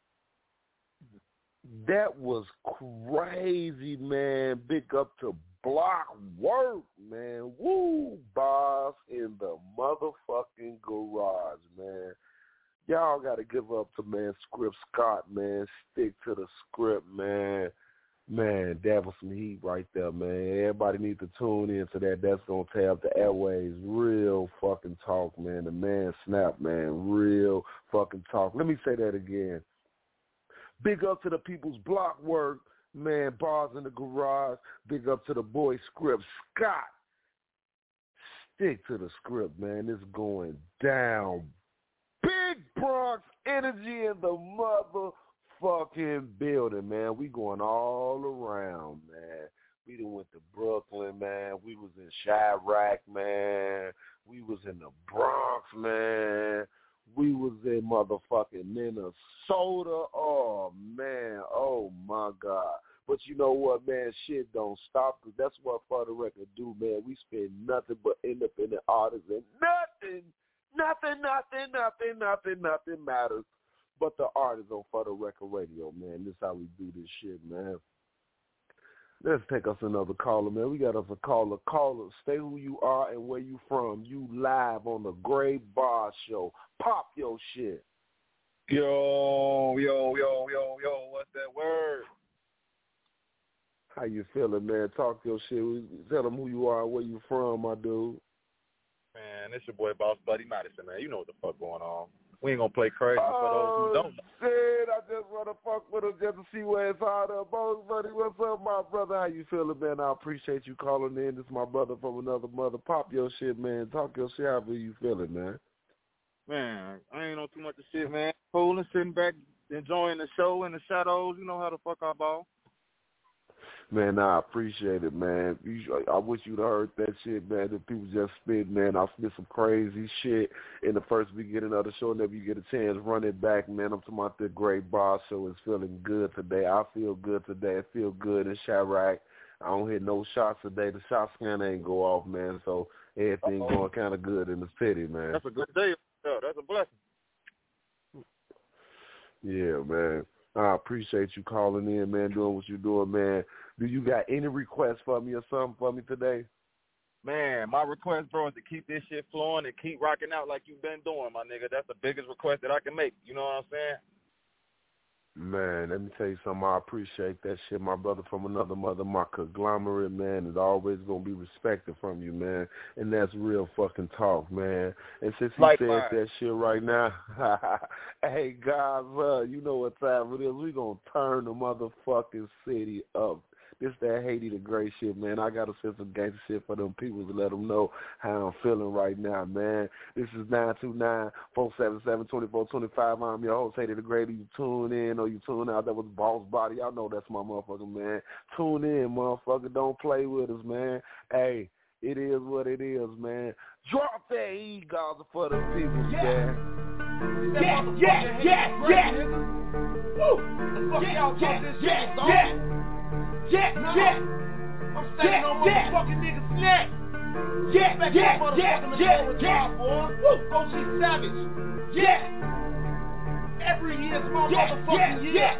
That was crazy, man. Big up to Block Work, man. Woo, boss in the motherfucking garage, man. Y'all got to give up to, man, Script Scott, man. Stick to the script, man. Man, that was some heat right there, man. Everybody needs to tune in to that. That's going to tear up the airways. Real fucking talk, man. The man Snap, man. Real fucking talk. Let me say that again. Big up to the people's Block Work, man. Bars in the garage. Big up to the boy Script Scott. Stick to the script, man. It's going down. Big Bronx energy in the motherfucking building, man. We going all around, man. We done went to Brooklyn, man. We was in Chirac, man. We was in the Bronx, man. We was in motherfucking Minnesota. Oh, man. Oh, my God. But you know what, man? Shit don't stop, because that's what For the Record do, man. We spend nothing but independent artists, and nothing matters but the artists on For the Record Radio, man. This is how we do this shit, man. Let's take us another caller, man. We got us a caller. Caller, stay who you are and where you from. You live on the Gray Bar Show. Pop your shit. Yo, what's that word? How you feeling, man? Talk your shit. Tell them who you are and where you from, my dude. Man, it's your boy Boss Buddy Madison, man. You know what the fuck going on. We ain't gonna play crazy for those who don't know. Shit, I just want to fuck with him just to see where it's all up. Boss Buddy, what's up, my brother? How you feeling, man? I appreciate you calling in. This is my brother from another mother. Pop your shit, man. Talk your shit. How you feeling, man? Man, I ain't on too much of shit, man. Cooling, sitting back, enjoying the show in the shadows. You know how the fuck I ball. Man, I appreciate it, man. I wish you'd heard that shit, man. The people just spit, man. I spit some crazy shit in the first beginning of the show. Whenever you get a chance, run it back, man. I'm talking about the Great Bar Show. It's feeling good today. I feel good today. I feel good in Chirac. I don't hit no shots today. The shot scanner ain't go off, man. So everything going kind of good in the city, man. That's a good day. That's a blessing. Yeah, man. I appreciate you calling in, man, doing what you're doing, man. Do you got any requests for me or something for me today? man, my request, bro, is to keep this shit flowing and keep rocking out like you've been doing, my nigga. That's the biggest request that I can make. You know what I'm saying? Man, let me tell you something. I appreciate that shit. My brother from another mother, my conglomerate, man, is always going to be respected from you, man. And that's real fucking talk, man. And since he said that shit right now, hey, guys, you know what time it is. We going to turn the motherfucking city up. This that Haiti the Great shit, man. I got to send some gangster shit for them people to let them know how I'm feeling right now, man. This is 929-477-2425. I'm your host, Haiti the Great. You tune in or you tune out. That was Boss Body. Y'all know that's my motherfucker, man. Tune in, motherfucker. Don't play with us, man. Hey, it is what it is, man. Drop that E-Gaza for the people, man. Woo! I'm standing on motherfucking niggas' neck. Woo! OG Savage. Every year's my motherfucking year.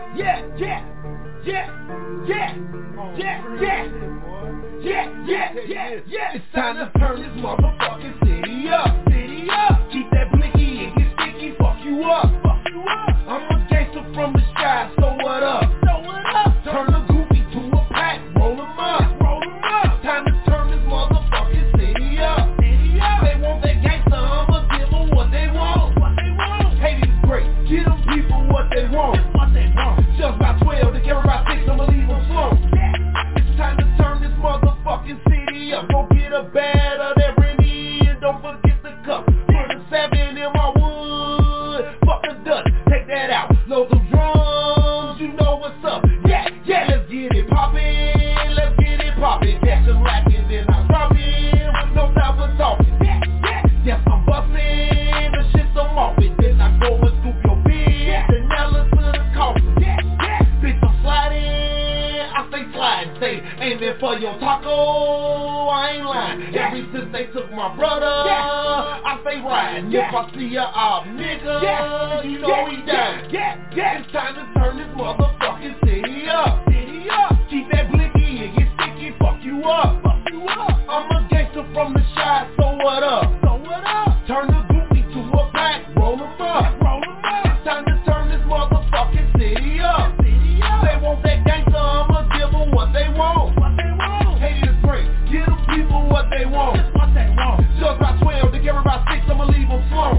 It's time to turn this motherfucking city up. Keep that blicky and get sticky. Fuck you up. I'm a gangster from the sky, so what up? Turn the goofy to a pack, roll 'em up. Time to turn this motherfucking city up. They want that gangster, I'ma give them what they want. Haiti is great, give them people what they want. Just by 12, to carry by 6, I'ma leave them slow. It's time to turn this motherfucking city up. Go get a bag of that Remy and don't forget the cup. Put a 7 in my wood, fuck the dust, take that out. Load them drums, you know what's up. Let's get it poppin', Jackson lacking, then I drop in with no time for talking. Yes, I'm bustin', the shit's I'm off it, then I go and scoop your bitch, and now look to the coffin. Bitch, I'm sliding, I stay sliding, stay aiming for your taco, I ain't lying. Ever since they took my brother, I stay riding. If I see a off nigga, you know he died. It's time to turn this motherfucking city up. Keep that blicky and get sticky, fuck you up. I'm a gangster from the shy, so what up? Turn the goofy to a pack, roll 'em up. It's time to turn this motherfucking city up. They want that gangster, I'ma give them what they want. Haiti is great, give them people what they want. Just by 12, to carry by 6, I'ma leave them slow.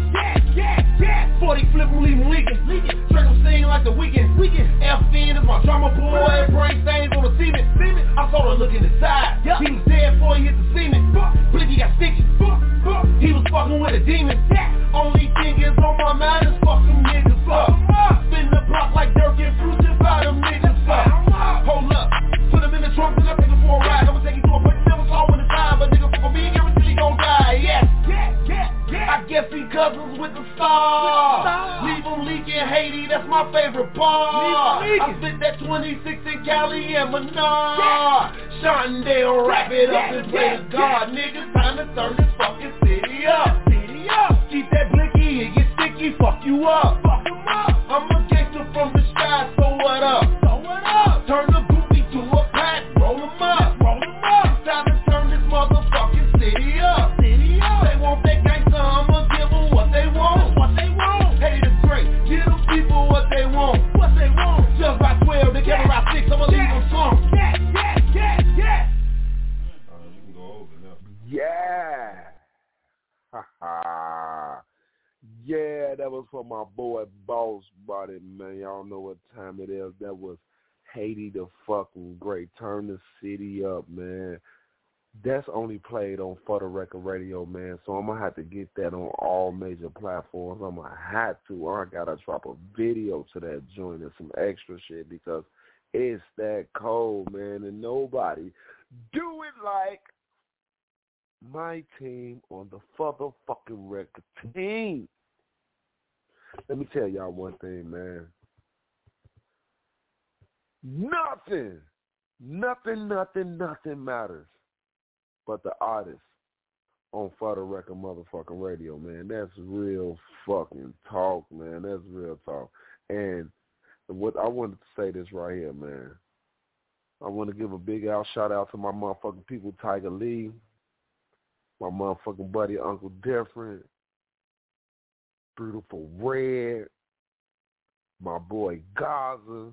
40 flip them, leave them leaking. Straight them sing like the weekend. FN is my drama boy, brain stains on the cement. I saw her look in the side. He was dead before he hit the cement. Blicky got sticky. He was fucking with a demon. Only thing is on my mind is fuck them niggas up. Spin the block like Dirk and Fruit, just buy them niggas up. Hold up, put them in the trunk and I take them for a ride. I'ma take you to a place never saw in the time, but nigga for me, guarantee he gon' die. I guess he cousins with the stars. Leave them leaking, Haiti, that's my favorite part. I spit that 26 in Cali and Menard. Shondale, wrap it up and play the God. Niggas, time to turn this fucking city up. Keep that blicky and get sticky, fuck you up. I'm a gangster from the sky, so what up? Turn the goofy to a pack, roll 'em up. It's time to turn this motherfucking city up. They want that gangster, I'ma give them what they want. Haiti is great, give them people what they want. Just by 12, they carry by 6, I'ma leave them slow. Yeah, that was for my boy Boss Body, man. Y'all know what time it is. That was Haiti the fucking Great. Turn the city up, man. That's only played on For the Record Radio, man. So I'm going to have to get that on all major platforms. I'm going to have to. I got to drop a video to that joint and some extra shit because it's that cold, man. And nobody do it like my team on the motherfucking record team. Let me tell y'all one thing, man. Nothing matters but the artist on For the Record motherfucking radio, man. That's real fucking talk, man. That's real talk. And what I wanted to say this right here, man. I want to give a big shout out to my motherfucking people, Tiger Lee, My motherfucking buddy Uncle Different, Beautiful Red, my boy Gaza,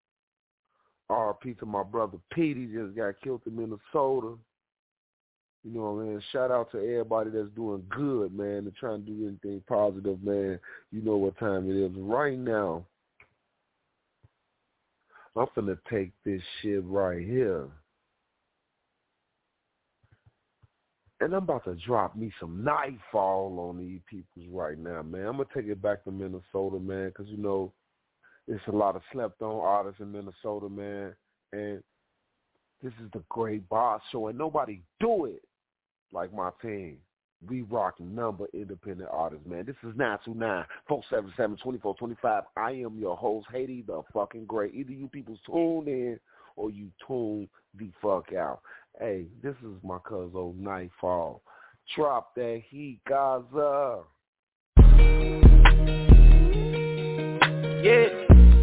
RP to my brother Petey, just got killed in Minnesota. You know what I mean? Shout out to everybody that's doing good, man, and trying to do anything positive, man. You know what time it is. Right now, I'm finna take this shit right here. And I'm about to drop me some Nightfall on these peoples right now, man. I'm going to take it back to Minnesota, man, because, you know, it's a lot of slept-on artists in Minnesota, man. And this is the Great Boss Show, and nobody do it like my team. We rocking number independent artists, man. This is 929-477-2425. I am your host, Haiti the fucking Great. Either you people tune in or you tune the fuck out. Hey, this is my cousin Nightfall. Drop that heat, Gaza. Yeah.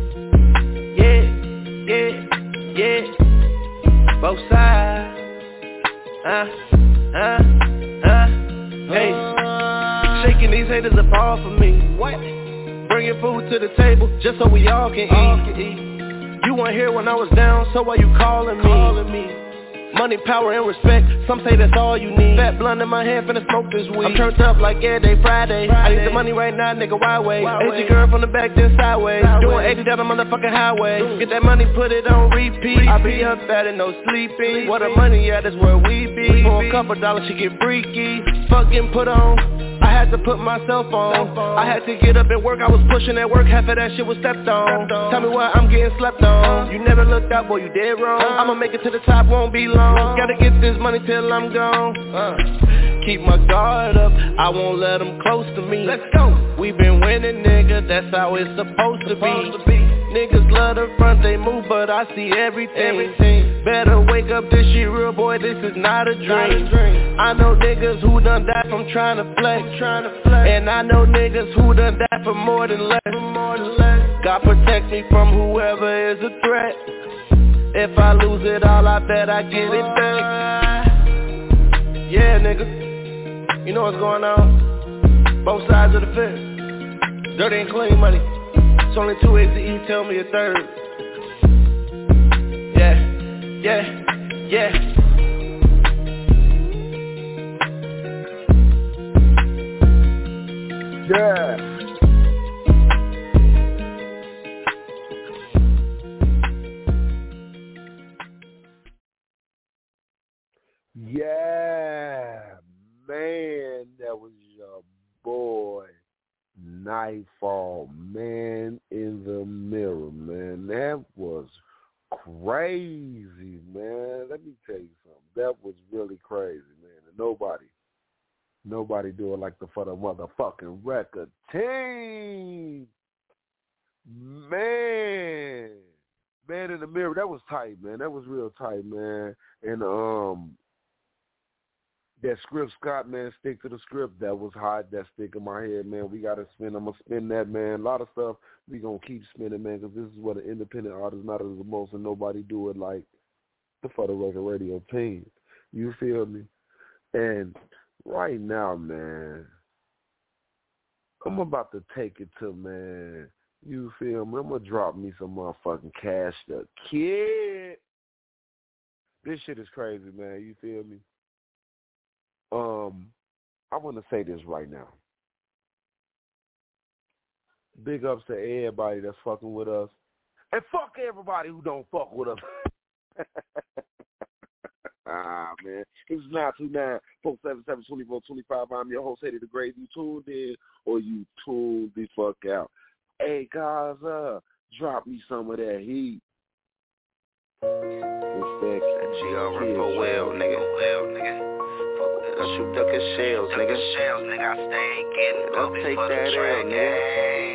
Both sides. Hey. Shaking these haters apart from me. What? Bringing food to the table just so we all can eat. You weren't here when I was down, so why you calling me? Money, power, and respect, some say that's all you need. Fat blunt in my hand, finna smoke this weed. I'm turned up like every day Friday. I need the money right now, nigga, why wait? Hit your girl from the back, then sideways. Doing 80 down the motherfucking highway. Get that money, put it on repeat. I be up bad and no sleeping. Where the money at is where we be. For a couple dollars, she get freaky. Fucking put on. I had to put myself on. I had to get up and work, I was pushing at work, half of that shit was stepped on. Tell me why I'm getting slept on. You never looked out, boy, you did wrong. I'ma make it to the top, won't be long. Gotta get this money till I'm gone. Keep my guard up, I won't let them close to me. Let's go. We been winning, nigga, that's how it's supposed to be. Niggas love the front, they move, but I see everything. Better wake up, this shit real, boy, this is not a dream. I know niggas who done died from trying to flex. And I know niggas who done died for more than less. God protect me from whoever is a threat. If I lose it all, I bet I get it back. Yeah, nigga, you know what's going on. Both sides of the fence. Dirty and clean money. It's only 2 ways to eat, tell me a third. Yeah. Yeah, man, that was your boy, Nightfall, Man in the Mirror, man. That was crazy, man. Let me tell you something. That was really crazy, man. And nobody do it like the for the motherfucking record team. Man in the Mirror, that was tight, man. That was real tight, man. And that script, Scott, man, stick to the script. That was hot. That stick in my head, man. We got to spin. I'm going to spin that, man. A lot of stuff we going to keep spinning, man, because this is what an independent artist matters the most, and nobody do it like the For the Record Radio team. You feel me? And right now, man, I'm about to take it to, man, you feel me? I'm going to drop me some motherfucking Cash the Kid. This shit is crazy, man. You feel me? I want to say this right now. Big ups to everybody that's fucking with us. And fuck everybody who don't fuck with us. Man. It's 929-477-2425. I'm your host, Eddie the Great. You tuned in or you tuned the fuck out. Hey, guys, drop me some of that heat. Respect. G.R.F.O. well, nigga. I shoot ducking shells, nigga. I stay getting up. Take that L, nigga.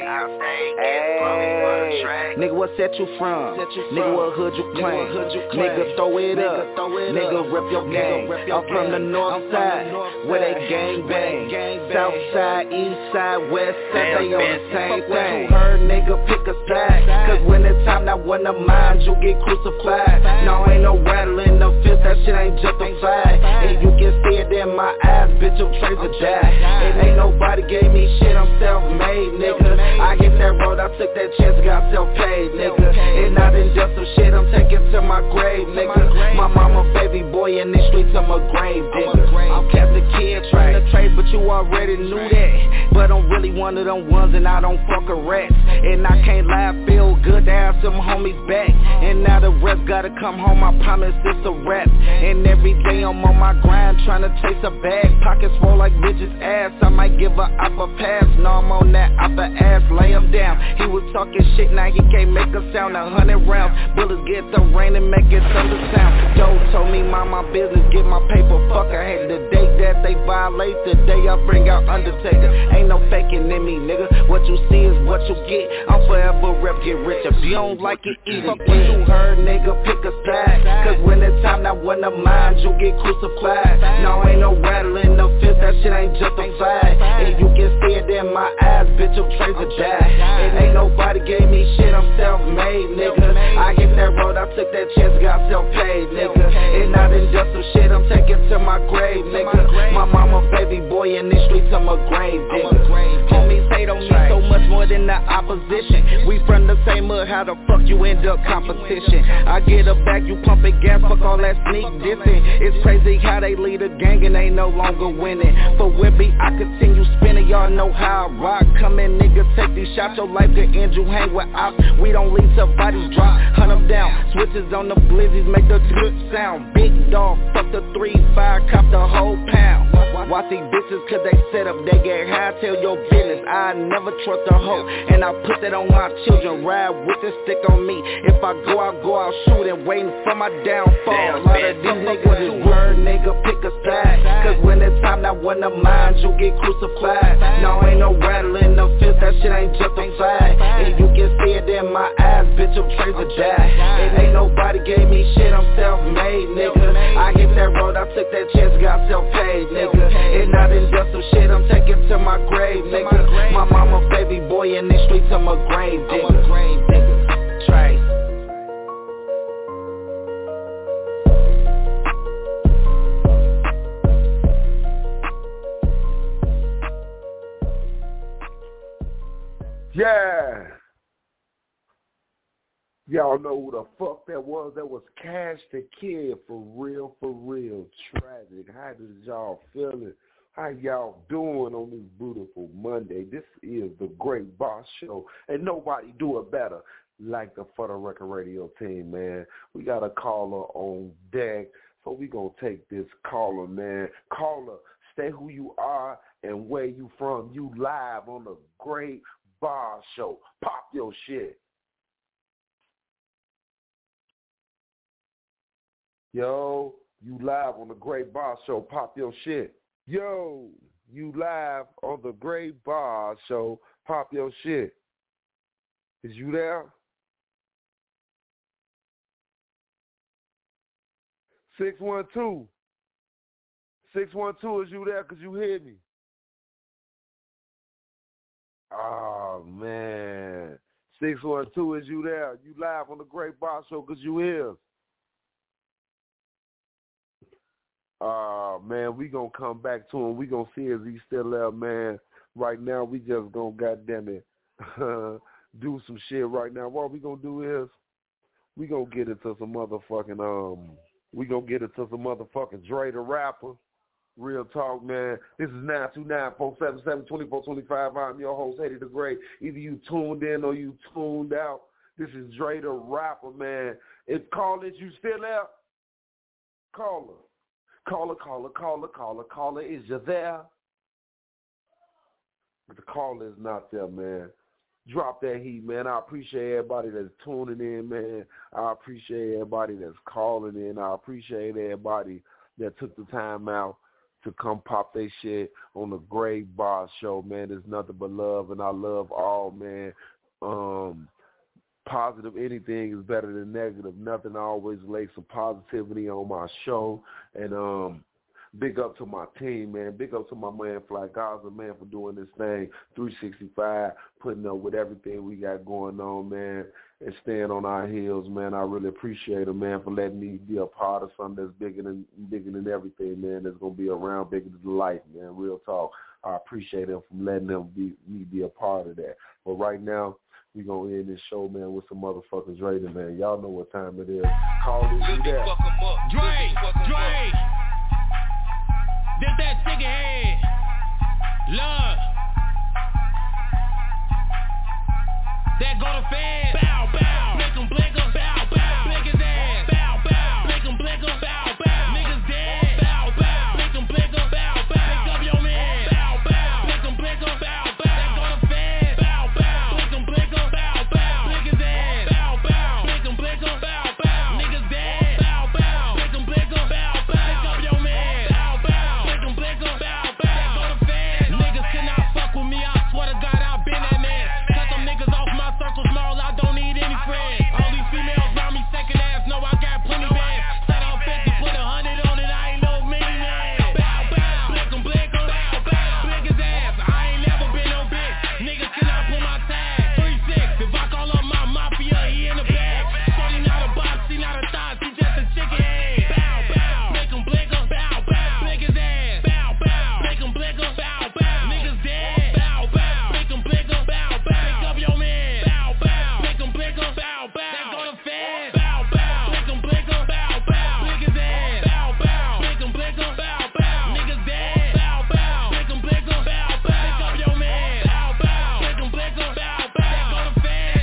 Nigga, what set you from? Nigga, what hood you claim? Nigga, throw it up. Nigga, rep your gang. I'm from the north side, where they gang bang. South side, east side, west side, they on the same thing. You heard, nigga, pick a side. Cause when it's time, not one of mine, you get crucified. No, ain't no rattling the fist, that shit ain't justified. And you can see it in my eyes, bitch, your trays are die. And ain't nobody gave me shit, I'm self-made, nigga. I hit that road, I took that chance, got self-paid, nigga. And I done done some shit, I'm taking to my grave, nigga. My mama, baby boy, in the streets, I'm a grave digger. I'm kept the kid trying to trade, but you already knew that. But I'm really one of them ones, and I don't fuck a rats. And I can't lie, feel good to have some homies back. And now the rest gotta come home, I promise it's a rap. And every day I'm on my grind, trying to chase a bag. Pockets full like bitches' ass, I might give a op a pass. No, I'm on that op a ass, lay him down. He was talking shit, now he can't make a sound. 100 rounds, bullets get the rain and make it thunder sound. Joe told me mind my business, get my paper, fuck I hate the day that they violate, the day I bring out Undertaker. Ain't no faking in me, nigga, what you see is what you get. I'm forever rep, get rich, if you don't like it, eat it. When you heard, nigga, pick a side. Cause when it's time, not one of mine, you get crucified. No, ain't no rattling the fist, that shit ain't justified. And you can see it in my eyes, bitch, your trays are die. And ain't nobody gave me shit, I'm self-made, nigga. I hit that road, I took that chance, got self-paid, nigga. And I done done some shit, I'm taking to my grave, nigga. My mama, baby boy, in the streets, I'm a grave digger. Homies hate on me so much more than the opposition. We from the same hood, how the fuck you end up competition? I get a back, you pumping gas, fuck all that sneak dissing. It's crazy how they lead a gang and they no longer winning. For Whippy, I continue spinning, y'all know how I rock. Come in, nigga, take these shots, your life could end, you hang with ops. We don't leave till bodies drop, hunt them down. Switches on the blizzies, make the drip sound. Big dog, fuck the 3-5, cop the whole pound. Watch these bitches cause they set up, they get high, tell your business. I never trust a hoe, and I put that on my children. Ride with the stick on me. If I go out shooting, waiting for my downfall. A lot of these niggas you heard, nigga, pick a side. Cause when it's time, not one of mine, you get crucified. No, ain't no rattling the fist, that shit ain't justified. And you can see it in my eyes, bitch, your trays are die. And ain't nobody gave me shit, I'm self-made, nigga. I hit that road, I took that chance, got self-paid, nigga. And I done done some shit, I'm taking to my grave, nigga. My mama, baby boy, in the streets, I'm a grave digger. Trace. Yeah. Y'all know who the fuck that was? That was Cash the Kid, for real, tragic. How did y'all feeling? How y'all doing on this beautiful Monday? This is the Great Boss Show, and nobody do it better like the For the Record Radio team, man. We got a caller on deck, so we gonna take this caller, man. Caller, stay who you are and where you from. You live on the Great Boss Show. Pop your shit. Yo, you live on the Great Boss Show. Pop your shit. Yo, you live on the Great Boss Show. Pop your shit. Is you there? 612. 612, is you there? Because you hear me. Oh, man. 612, is you there? You live on the Great Boss Show because you here. Man, we gonna come back to him. We gonna see if he's still there, man. Right now, we just gonna, goddamn it, do some shit right now. What we gonna do is, we gonna get into some motherfucking, Dre the Rapper. Real talk, man. This is 929-477-2425. I'm your host, Eddie the Great. Either you tuned in or you tuned out. This is Dre the Rapper, man. If caller, you still there? Caller, is you there? But the caller is not there, man. Drop that heat, man. I appreciate everybody that's tuning in, man. I appreciate everybody that's calling in. I appreciate everybody that took the time out to come pop they shit on the Great Boss Show, man. There's nothing but love, and I love all, man. Positive, anything is better than negative. Nothing, I always lay some positivity on my show. And big up to my team, man. Big up to my man Fly Gaza, man, for doing this thing 365, putting up with everything we got going on, man, and staying on our heels, man. I really appreciate him, man, for letting me be a part of something that's bigger than everything, man, that's going to be around, bigger than life, man. Real talk. I appreciate him for letting me be a part of that. But right now, we going to end this show, man, with some motherfuckers rating, man. Y'all know what time it is. Call it, do that. Dre. This that chicken head. Love. That go to Fed. Bow, bow. Make them blink up. Bow, bow. Blink his ass. Bow, bow. Make them blink up. Bow, bow. Niggas dead. Bow, bow. Make them blink up. Bow, bow. Pick up your man. Bow, bow. Make them blink up. Bow, bow. That go to Fed. Bow, bow. Make them blink up. Bow, bow. Blink his ass. Bow, bow. Make them blink up. Bow, bow. Niggas dead. Bow, bow. Make them blink up. Bow, bow. Pick up your man. Bow, bow. Make them blink up. Bow, bow. That go to Fed. Niggas cannot fuck with me. I swear to God, I've been that man. Cut them niggas off my circle small. I don't need any friends. All these females round me second ass. No, I got plenty bands. Set off 50, put 100 on it. I ain't no mini man. Bow, bow. Blink him, blink him. Bow, bow. Blink his ass. I ain't never been no bitch. Niggas cannot pull my tag. 3-6. If I call up my mafia, he in the bag. Shorty not a box, she not a thot. She just a chicken head. Bow, bow. Make him blink him. Bow, bow. Blink his ass. Bow, bow. Make him blink him. Bow, bow. Niggas dead. Bow, bow. Make him blink him. Bow, bow. Pick up your man. Bow, bow. Make him blink him. Bow, bow. That go to Fed. Bow, bow. Make him blink him. Bow, bow. Blink his ass. Bow, bow. Make him blink him. Bow, bow. Niggas dead. Bow, bow. Make him blink him. Bow, bow. Pick up your man. Bow, bow. Make him blink him. Bow, bow. That go to Fed.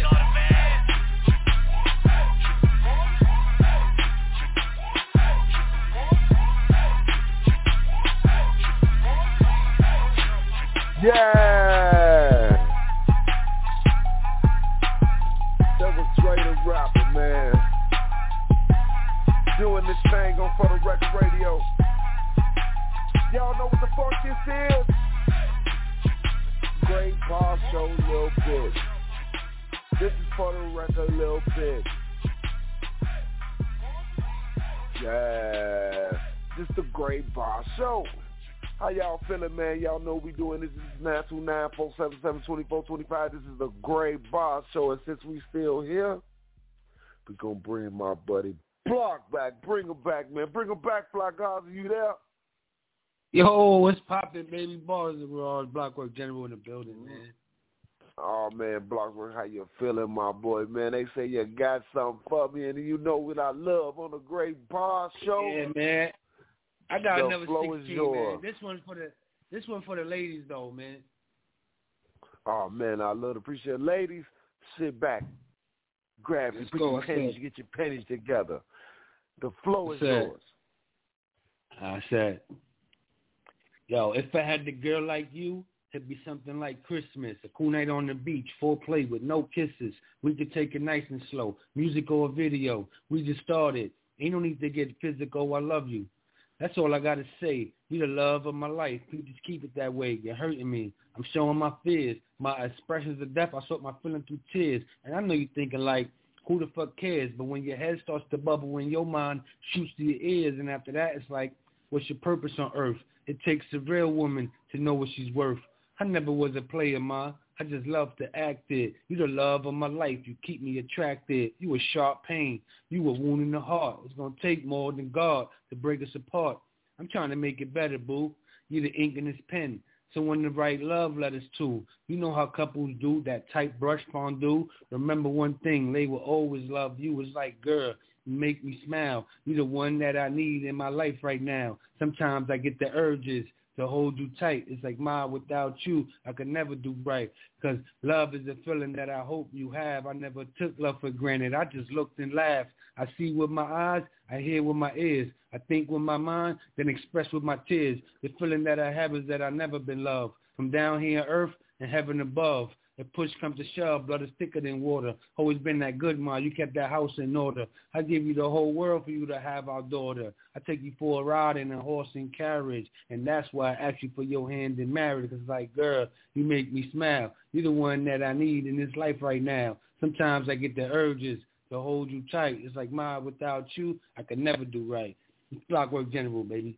Yeah! That was Dre the Rapper, man. Doing this thing on For the Record Radio. Y'all know what the fuck this is? Great Boss Show, Lil Bitch. This is For the Record, Lil Bitch. Yeah. This is the Great Boss Show. How y'all feeling, man? Y'all know we doing this. This is 929-477-2425. This is the Great Boss Show. And since we still here, we gonna bring my buddy Block back. Bring him back, man. Bring him back, Fly Gaza. You there? Yo, what's poppin', baby? Bars and Raw, Blockwork General in the building, man. Oh, man, Blockwork, how you feeling, my boy? Man, they say you got something for me, and you know what I love on the Great Boss Show. Yeah, man. I got the another flow 16, is yours. man. This one for the ladies, though, man. Oh, man, I love to appreciate it. Ladies, sit back. Grab your pennies, get your pennies together. The flow is yours. I said, yo, if I had the girl like you, it'd be something like Christmas, a cool night on the beach, foreplay with no kisses. We could take it nice and slow, music or a video. We just started. Ain't no need to get physical. I love you. That's all I got to say. You the love of my life. Please just keep it that way. You're hurting me. I'm showing my fears. My expressions of death, I soak my feeling through tears. And I know you're thinking like, who the fuck cares? But when your head starts to bubble and your mind shoots to your ears, and after that, it's like, what's your purpose on earth? It takes a real woman to know what she's worth. I never was a player, ma. I just love to act it. You the love of my life. You keep me attracted. You a sharp pain. You a wound in the heart. It's going to take more than God to break us apart. I'm trying to make it better, boo. You the ink in this pen. Someone to write love letters to. You know how couples do that tight brush fondue. Remember one thing, they will always love you. It's like, girl, you make me smile. You the one that I need in my life right now. Sometimes I get the urges to hold you tight. It's like, ma, without you, I could never do right. Because love is a feeling that I hope you have. I never took love for granted. I just looked and laughed. I see with my eyes, I hear with my ears. I think with my mind, then express with my tears. The feeling that I have is that I've never been loved. From down here on earth and heaven above. If push comes to shove, blood is thicker than water. Always been that good, ma. You kept that house in order. I give you the whole world for you to have our daughter. I take you for a ride in a horse and carriage. And that's why I ask you for your hand in marriage. Because like, girl, you make me smile. You're the one that I need in this life right now. Sometimes I get the urges to hold you tight. It's like, ma, without you, I could never do right. It's Blockwork General, baby.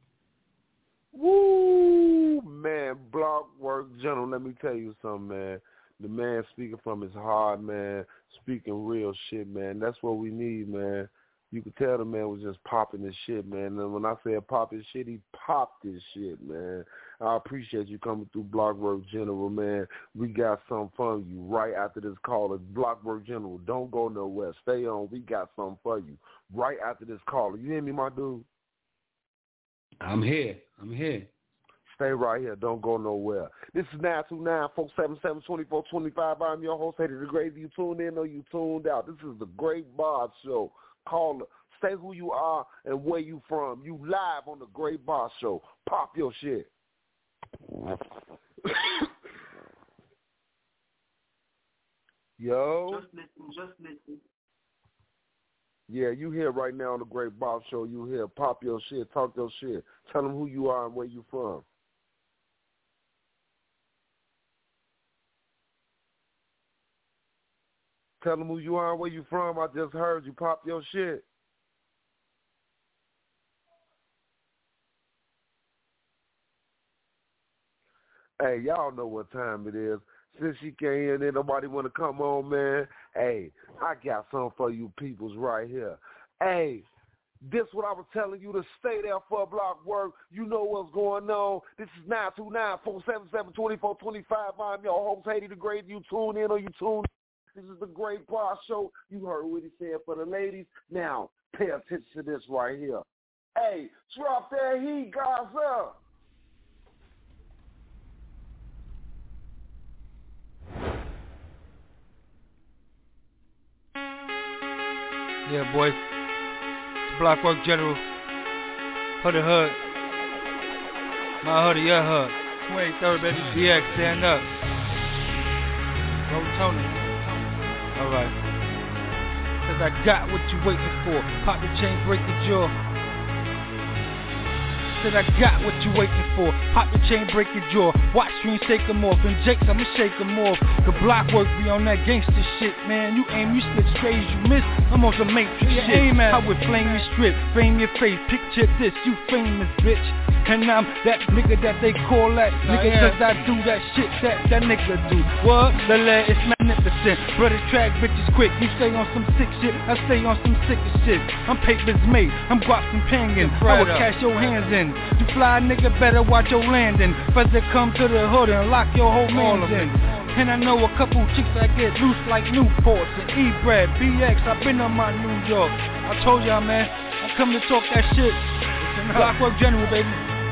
Woo, man, Blockwork General. Let me tell you something, man. The man speaking from his heart, man, speaking real shit, man. That's what we need, man. You could tell the man was just popping his shit, man. And when I say pop his shit, he popped his shit, man. I appreciate you coming through Blockwork General, man. We got something for you right after this call. It's Blockwork General. Don't go nowhere. Stay on. We got something for you right after this call. You hear me, my dude? I'm here. Stay right here. Don't go nowhere. This is 929-477-2425. I'm your host, Eddie the Great. You tuned in or you tuned out. This is the Great Boss Show. Call, say who you are and where you from. You live on the Great Boss Show. Pop your shit. Yo. Just listen. Yeah, you here right now on the Great Boss Show. You here. Pop your shit. Talk your shit. Tell them who you are and where you from. Tell them who you are and where you from. I just heard you. Pop your shit. Hey, y'all know what time it is. Since she can't hear and nobody want to come on, man, hey, I got something for you peoples right here. Hey, this what I was telling you to stay there for Blockwork. You know what's going on. This is 929-477-2425. I'm your host, Haiti the Great. You tune in or you tune in. This is the Great Boss Show. You heard what he said for the ladies. Now, pay attention to this right here. Hey, drop that heat, Gaza. Yeah, boy. It's Blockwork General. Hood to hood. My hood to your hood. 23rd, baby. BX, stand up. Roll Tony. Alright. Cause I got what you waiting for. Pop the chain, break the jaw. Said I got what you waiting for. Pop the chain, break your jaw. Watch stream, shake them off. And Jakes, I'ma shake them off. The Blockwork be on that gangster shit, man. You aim, you slip straight, you miss. I'm on some matrix shit. Aim at. I would flame your strip, frame your face. Picture this, you famous bitch. And I'm that nigga that they call that nigga cause I do that shit that nigga do. What? The lead is magnificent. Brother track bitches quick. You stay on some sick shit, I stay on some sicker shit. I'm papers made, I'm guap and pangin'. I will cash your hands in. You fly nigga better watch your landing. First they come to the hood and lock your whole man in. And I know a couple chicks that get loose like Newports and E-Bread, BX. I've been on my New York. I told y'all, man, I come to talk that shit. Blockwork General, baby.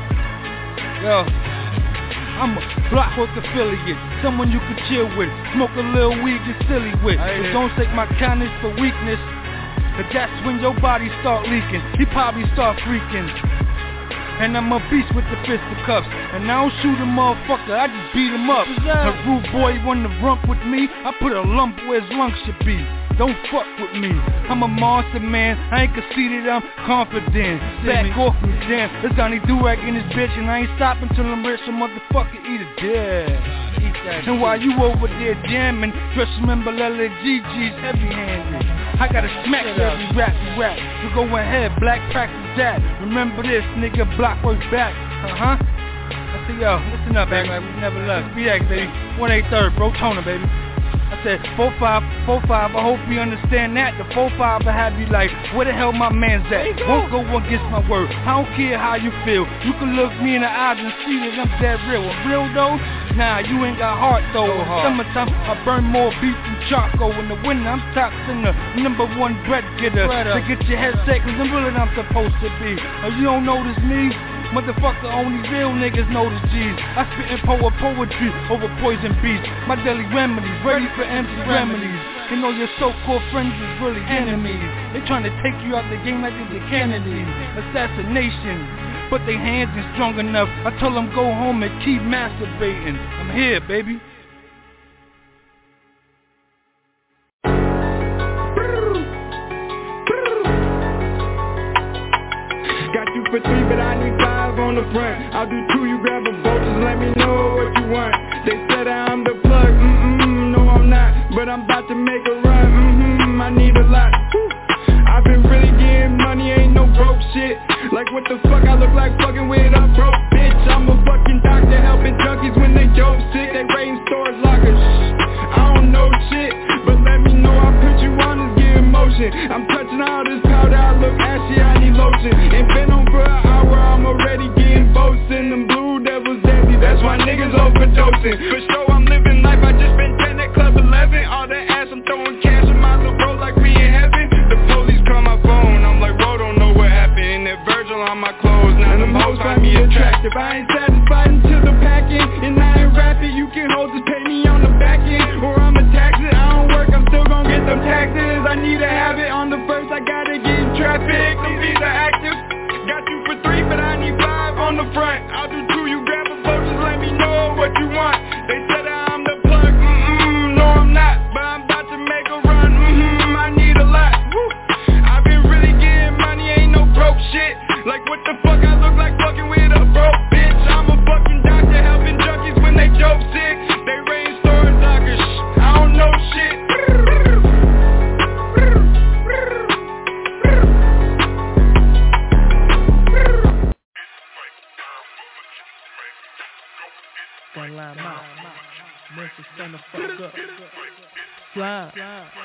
Yo, I'm a Blockwork affiliate, someone you can chill with, smoke a little weed, get silly with. But don't take my kindness for weakness, but that's when your body start leaking. He probably start freaking. And I'm a beast with the fisticuffs. And I don't shoot a motherfucker, I just beat him up. The rude boy wanna rump with me, I put a lump where his lungs should be. Don't fuck with me, I'm a monster man. I ain't conceited, I'm confident. Back off me, damn. There's Donnie Do-Rag in this bitch, and I ain't stopping till I'm rich. So motherfucker, eat it dead. And while you over there jamming, just remember LLGG's heavy-handed. I gotta smack every rap you rap. So go ahead, black practice that. Remember this, nigga, Blockwork back. I say, yo, listen up, baby. We never left. BX, baby. 183rd, bro, Tona, baby. I said 4-5, 4-5, I hope you understand that. The 4-5 will have you like, where the hell my man's at? Won't go against my word, I don't care how you feel. You can look me in the eyes and see that I'm that real. Real though? Nah, you ain't got heart though. In summertime, I burn more beef than charcoal. In the winter, I'm top in the #1 bread getter. To get your head set, cause I'm really I'm supposed to be. Oh, you don't notice me? Motherfucker, only real niggas know the G's. I spit and poetry over poison beats. My daily remedies, ready for empty remedies. You know your so-called friends is really enemies. They trying to take you out the game like they did Kennedy. Assassination, but they hands ain't strong enough. I told them go home and keep masturbating. I'm here, baby. for 3, but I need 5 on the front. I'll do 2, you grab a boat, just let me know what you want. They said I'm the plug, no I'm not, but I'm about to make a run, I need a lot. I've been really getting money, ain't no broke shit. Like what the fuck I look like fucking with a broke bitch. I'm a fucking doctor helping junkies when they dope sick. They raiding stores lockers. I don't know shit, but let me know I put you on this gear in motion. I'm touching all this powder, I look ashy, I need lotion. Ain't been on for an hour, I'm already getting boasting. Them blue devils deadly, that's why niggas overdosing. For sure I'm living life, I just been 10 at Club 11. All that ass, I'm throwing cash in my little bro like we in heaven. The police call my phone, I'm like, bro, don't know what happened. That Virgil on my clothes, now them hoes find me attractive. I ain't satisfied until the packing, and I ain't rapping. You can hold, just pay me on the back end, or I'ma tax it. I don't work, I'm still gon' get them taxes. I need a habit on the first, I gotta get in traffic. Them visa active, got you for 3, but I need 5 on the front. I'll do 2, you grab a boat, just let me know what you want. They said I'm the plug, no I'm not, but I'm about to make a run, I need a lot. I've been really getting money, ain't no broke shit. Like what the fuck I look like fucking with a broke bitch. I'm a fucking doctor helping junkies when they joke sick. They rain storage lockers, I don't know shit. That line out, Memphis stand the fuck up. Slime.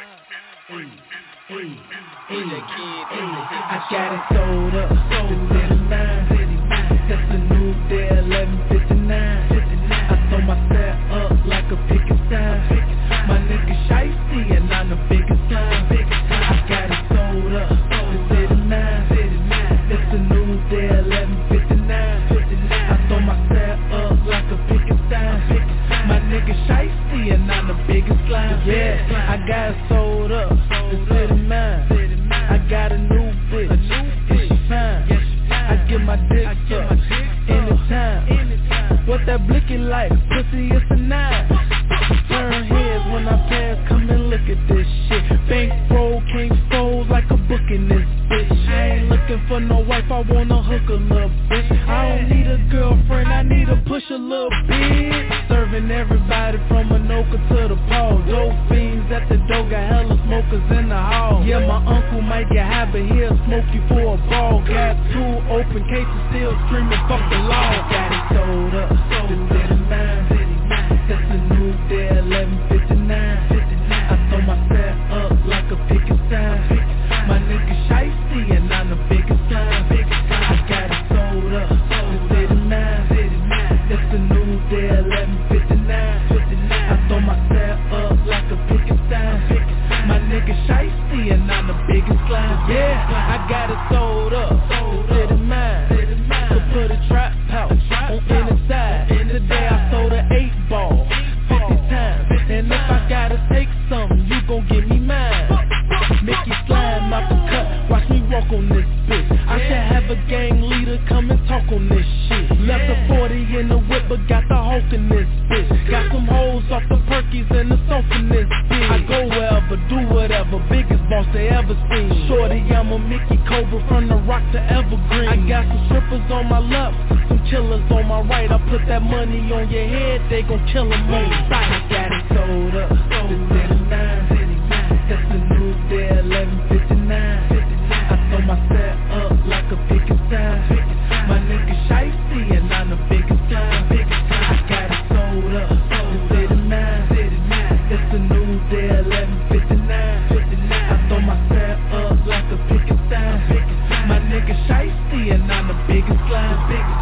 I got it sold up, the city line. That's a new day, 11:59. I throw my set up like a picket sign. My nigga shiesty and I'm the biggest sign. I got it sold up, the city line. That's a new day, 11:59. I throw my set up like a picket sign. My nigga shiesty and I'm the biggest slime. Yeah, I got it sold up, the city line. I got a new bitch, it's fine. I get my dick up anytime. What that blicky like? Pussy, it's a 9. Turn heads when I pass, come and look at this shit. Bankroll can't fold like a book in this bitch. I ain't looking for no wife, I wanna hook a little bitch. I don't need a girlfriend, I need to push a little bitch. Serving everybody from Anoka to the Paul. Dope fiends at the door, got hella smokers in the hall. Yeah, my uncle might get high, but he'll smoke you for a ball. Got 2 open cases, still screaming, fuck the law. Got it sold up, the city line. That's a new day, 11:59. I throw my set up like a picket sign. My nigga shiesty and I'm the biggest sign. I got it sold up, the city line. That's a new day, 11:59. I throw my set up like a picket sign. My nigga shiesty and I'm the biggest slime. Yeah, I got it sold up, the city mine. So put a trap house on any side. Today I sold an 8-ball 50 times. And if I gotta take some, you gon' give me mine. Mickey slime out the cut, watch me walk on this bitch. I should have a gang leader come and talk on this shit. Left a 40 in the whip, but got the Hulk in this bitch. Got some hoes off the Perkies and the soap in this bitch. I go wherever, do whatever, biggest boss they ever seen. Shorty, I'm a Mickey Cobra from the Rock to Evergreen. I got some strippers on my left, some killers on my right. I put that money on your head, they gon' kill them on sight. I got it sold up, the city line. That's a new day, 11:59. I throw my set up like a picket sign. My nigga shiesty and I'm the biggest sign. I got it sold up, the city line. That's a new day, 11:59. I throw my set up like a picket sign. My nigga shiesty and I'm the biggest slime.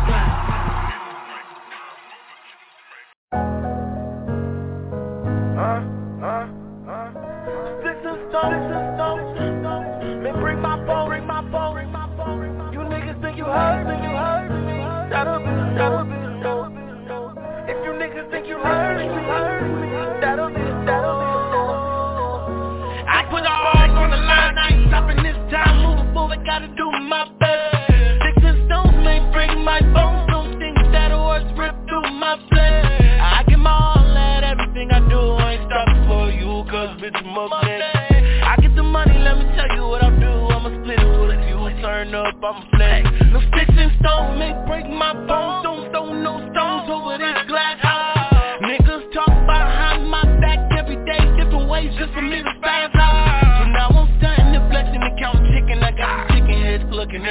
Sticks and stones, man, bring my bow. You niggas think you heard me, that'll be the show. If you niggas think you heard me, that'll be the show. I put all on the line, I ain't stopping this time. Move, I gotta do my best. Sticks and stones, man, bring my bones. Don't think that'll work, rip through my flesh. I give my all at everything I do, I ain't stopping for you, cause bitch, I'm up next. I get the money, let me tell you what I do, I'ma split it with you, turn up, I'ma flex. No sticks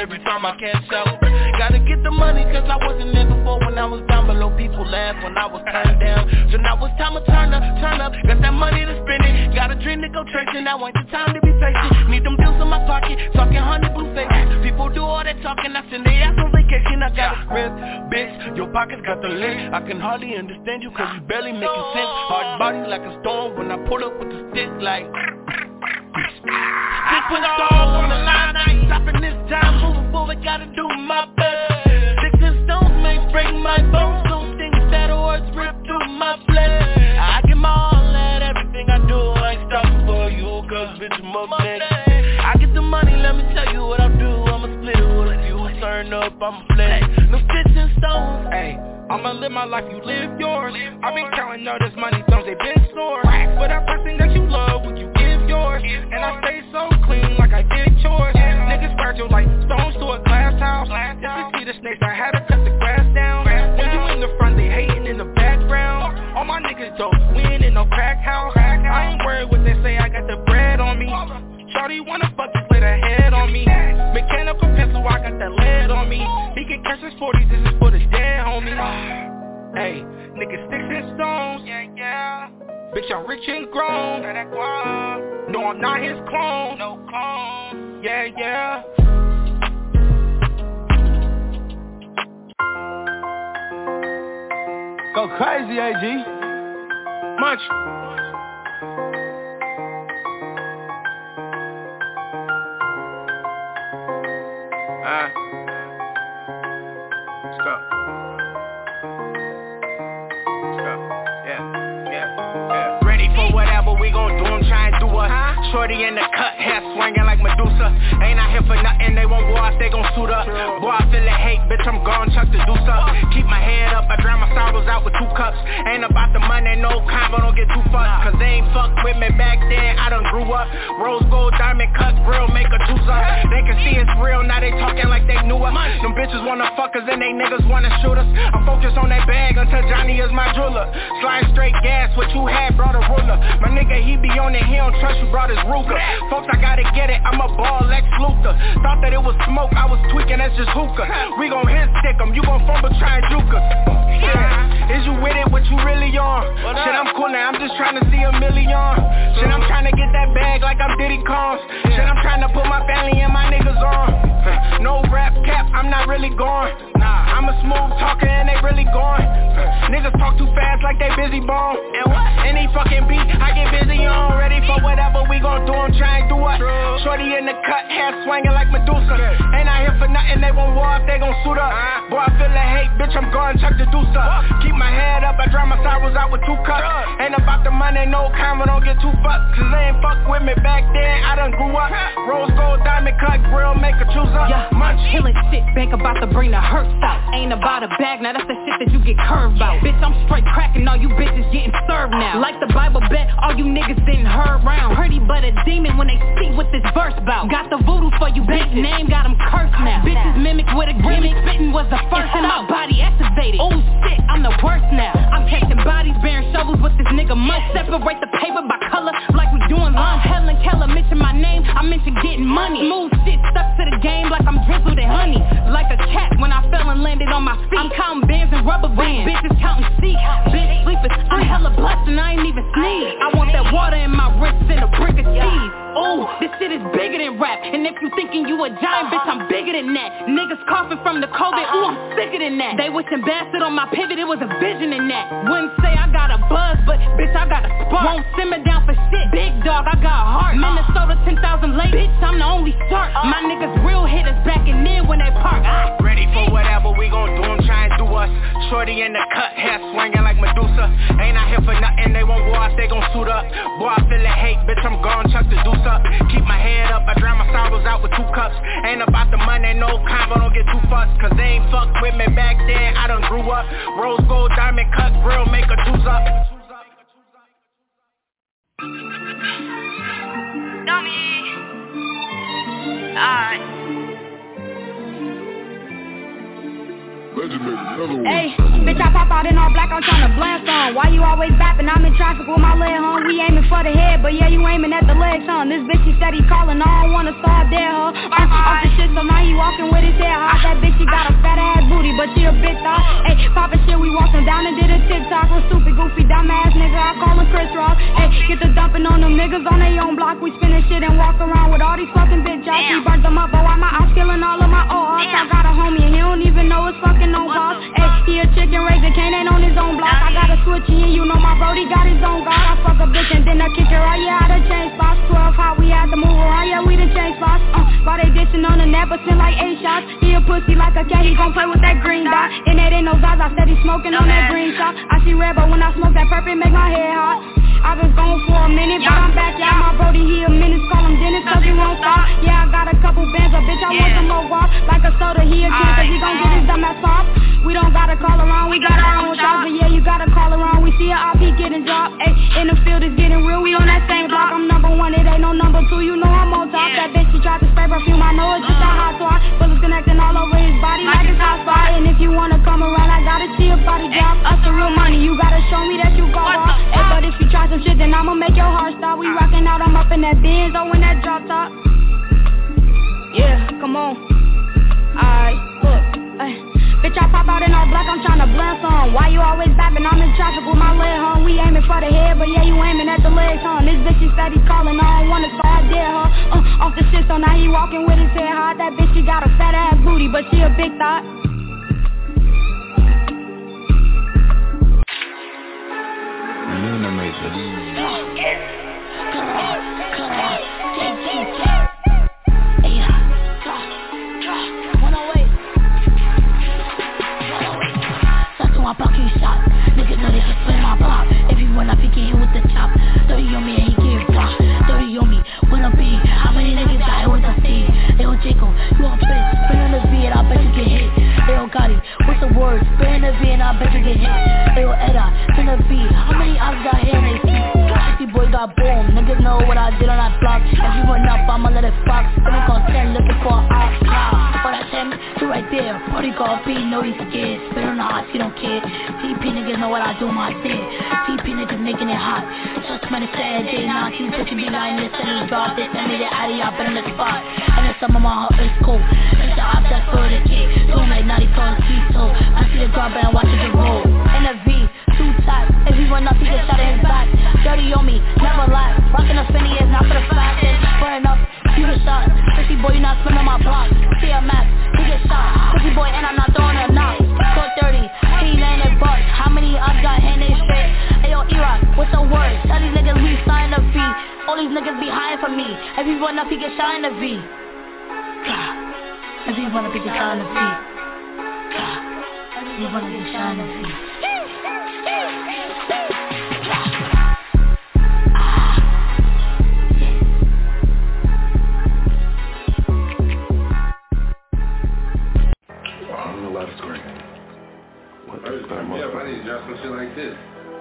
every time I cash out. Gotta get the money cause I wasn't there before. When I was down below, people laughed when I was turned down. So now it's time to turn up, got that money to spend it. Got a dream to go tracing, now ain't the time to be patient. Need them bills in my pocket, talking 100 blue faces. People do all that talking, I send they ass on vacation. I got a script, bitch, your pockets got the lint. I can hardly understand you cause you barely making sense. Hard body like a storm when I pull up with the stick like 6 foot stars on the line, I ain't stopping this time. Moving forward, gotta do my best. Sticks and stones may break my bones. Don't think that words rip through my flesh. I give my all at everything I do. I ain't stopping for you, cause bitch, I'm up next. I get the money, let me tell you what I do. I'ma split it with you, turn up, I'ma flex. No sticks and stones, ayy. I'ma live my life, you live yours. I've been counting all this money, thumbs they been sore. For that person that you love, would you give yours? And I stay so clean like I did chores. Niggas fragile like stones to a glass house. If you see the snakes, I had to cut the grass down. When you in the front, they hating in the background. All my niggas dope, we ain't in no crack house. I ain't worried what they say, I got the bread on me. Shawty wanna fuck, just lay the head on me. Mechanical pencil, I got that lead on me. He can catch his 40s, this is for the dead homie. Hey, niggas sticks and stones. Yeah. Bitch, I'm rich and grown. No, I'm not his clone. No clone. Yeah. Go crazy, AG. Munch. Let's go. Yeah. Ready for whatever we gon' do, I'm trying to do us. Shorty in the cut, hair swinging like Medusa. Ain't out here for nothing, they won't go out, they gon' suit up. Boy, I feel the hate, bitch, I'm gone, chuck the deuce up. Keep my head up, I drown my sorrows out with 2 cups. Ain't about the money, no combo, don't get too fucked. Cause they ain't fucked with me back then, I done grew up. Rose gold, diamond cut, grill, make a juice up. They can see it's real, now they talking like they knew us. Them bitches wanna fuck us and they niggas wanna shoot us. I'm focused on that bag until Johnny is my jeweler. Slide straight gas, what you had, brought a ruler. My nigga, he be on it, he don't trust you, brought his Ruger. Folks, I gotta get it, I'm a ball Lex Luthor. Thought that it was smoke, I was tweaking, that's just hookah. We gon' hit stick 'em, you gon' fumble, try and juke us. Is you with it, what you really on? Shit, I'm coolin', I'm just tryna see a million. Shit, I'm tryna get that bag like I'm Diddy Combs. Shit, I'm tryna put my family and my niggas on. No rap cap, I'm not really going. I'm a smooth talker and they really going. Niggas talk too fast like they busy bone. Any fucking beat, I get busy on. Ready for whatever we gon' do, I'm trying to do it. Shorty in the cut, hair swinging like Medusa. Ain't out here for nothing, they won't war if they gon' suit up. Boy, I feel the hate, bitch, I'm gone, chuck the deuce up. Keep my head up, I drown my sorrows out with 2 cups. Ain't about the money, no combo, don't get too fucked. Cause they ain't fuck with me back then, I done grew up. Rose gold, diamond cut, grill, make a choose up. Yeah, Munch, killing shit, bank about to bring the hurt out. Ain't about a bag, now that's the shit that you get curved out. Bitch, I'm straight cracking, all you bitches getting served now. Like the Bible bet, all you niggas didn't heard round. Pretty but a demon when they speak with this verse bout. Got the voodoo for you, bitch, name got them cursed now. Bitches mimic with a gimmick, spitting was the first time my body activated. Oh shit, I'm the worst now. I'm catching bodies, bearing shovels with this nigga Munch. Separate the paper by color like we doing lines. Helen Keller mention my name, I mention getting money. Smooth shit stuck to the game like I'm drizzled in honey. Like a cat when I fell and landed on my feet. I'm counting bands and rubber bands, bitches counting seats. Bitch sleeping, I'm hella blessed and I ain't even sneeze. I want that water in my wrist and a brick of cheese. Ooh, this shit is bigger than rap. And if you thinking you a giant, bitch, I'm bigger than that. Niggas coughing from the COVID, ooh, I'm sicker than that. They wishing bastard on my pivot, it was a vision in that. Wouldn't say I got a buzz, but bitch, I got a spark. Won't simmer down for shit, big dog, I got a heart. Minnesota 10,000 late, bitch, I'm the only start. My niggas real hitters backing in when they park. Ready for whatever we gon' do, I'm trying to do us. Shorty in the cut, hair swinging like Medusa. Ain't out here for nothing, they won't go out, they gon' suit up. Boy, I feel the hate, bitch, I'm gone, chuck the deuce up. Keep my head up, I drown my sorrows out with 2 cups. Ain't about the money, no combo, don't get too fussed. Cause they ain't fuck with me back then, I done grew up. Rose gold, diamond cut, grill, make a juice up. Dummy. Alright. Hey, bitch, I pop out in all black, I'm tryna blast on. Why you always bapping? I'm in traffic with my leg home, we we aiming for the head, but yeah, you aiming at the legs, huh? This bitch, he said he calling, I don't wanna start there, huh? Off the shit, so now he walking with his hair hot. That bitch, she got a fat ass booty, but she a big thought. Ayy, poppin' shit, we walking down and did a TikTok. With stupid, goofy, dumb ass nigga, I call him Chris Rock. Ayy, get the dumping on them niggas on their own block. We spinning shit and walk around with all these fucking bitch jobs. We burnt them up, but why my ops killing all of my old hearts? I got a homie and he don't even know his fucking own boss. Ayy, he a chicken raiser, can't ain't on his own block. I got a switchy and you know my brody got his own guard. I fuck a bitch and then I kick her out, yeah, I done changed spots. 12, how we had to move around, yeah, we done changed spots. While they dishing on the net, but send like 8 shots. He a pussy like a cat, he gon' play with that green dot. And that ain't no Zaz, I said he smoking on that green shot. I see red, but when I smoke that purple, make my head hot. I been gone for a minute, but I'm back, yeah, my brody, he a menace, call him Dennis, cause he won't stop. Yeah, I got a couple bands, but bitch, I want some more walk. Like a soda, he a kid, cause he gon' get his dumb ass pop. We don't gotta call around, we got our own jobs, but yeah, you gotta call around. We see a IP getting dropped, ayy, in the field it's getting real, we on that same block. I'm number 1, it ain't no number 2, you know I'm on top. That bitch, she tried to spray perfume, I know it's just a hot swat. Bullets connecting all over his body like it's hot spot. And if you wanna come around, I gotta see a body drop. Us the real money, you gotta show me that you gon' rock. Ayy, but if you try some shit, then I'ma make your heart stop. We rockin' out, I'm up in that Benz, oh, in that drop top. Yeah, come on. Alright, look, ayy. Bitch, I pop out in all black, I'm tryna blend some. Why you always bapping? I'm in traffic with my leg, huh? We aiming for the head, but yeah, you aiming at the legs, huh? This bitch, he said he's calling, I don't wanna start there, huh? Off the shit, so now he walking with his head hot. That bitch, she got a fat ass booty, but she a big thought. My bucket shot, niggas know they can spin my block. If he run up, he get hit with the chop. 30 on me and he get blocked. 30 on me, with a B. How many niggas got hit with a C? Ayo Jacob, you a bitch, spin on the V and I bet you get hit. Ayo Gotti, what's the word? Spin on the V and I bet you get hit. Ayo Edda, spin the V. How many odds got hit in they feet? 50 boy got boom, niggas know what I did on that block. If you run up, I'ma let it fox. Spinning on 10, looking for a op. For that 10, you right there. Party call B, know he's scared. Spin on the hot, he don't care. TP niggas know what I do my thing. TP niggas making it hot. Just man, it's Saturday, now she's bitching me lying. They send me drop, they send me the Addy, I've been in the spot. And then some of my heart is cold. It's the op that's for the kid. Doing like naughty for a sweet soul. I see the drop and watch it roll. In a V, 2 times. If he run up, he get shot in his back. Dirty on me, never lie. Rockin' a Finny is not for the fashion. For enough, you get shot. 50 boy, you not spinning my block. See a map, he get shot. 50 boy, and I'm not throwing a knock. Score 30, he landed bucks. How many odds got handed straight? Ayo, Iraq, what's the word? Tell these niggas we sign the V. All these niggas be hiding from me. If he run up, he get shot in the V. If he run up, he get shot in the V. If he run up, he get shot in the V. I need to drop some shit like this.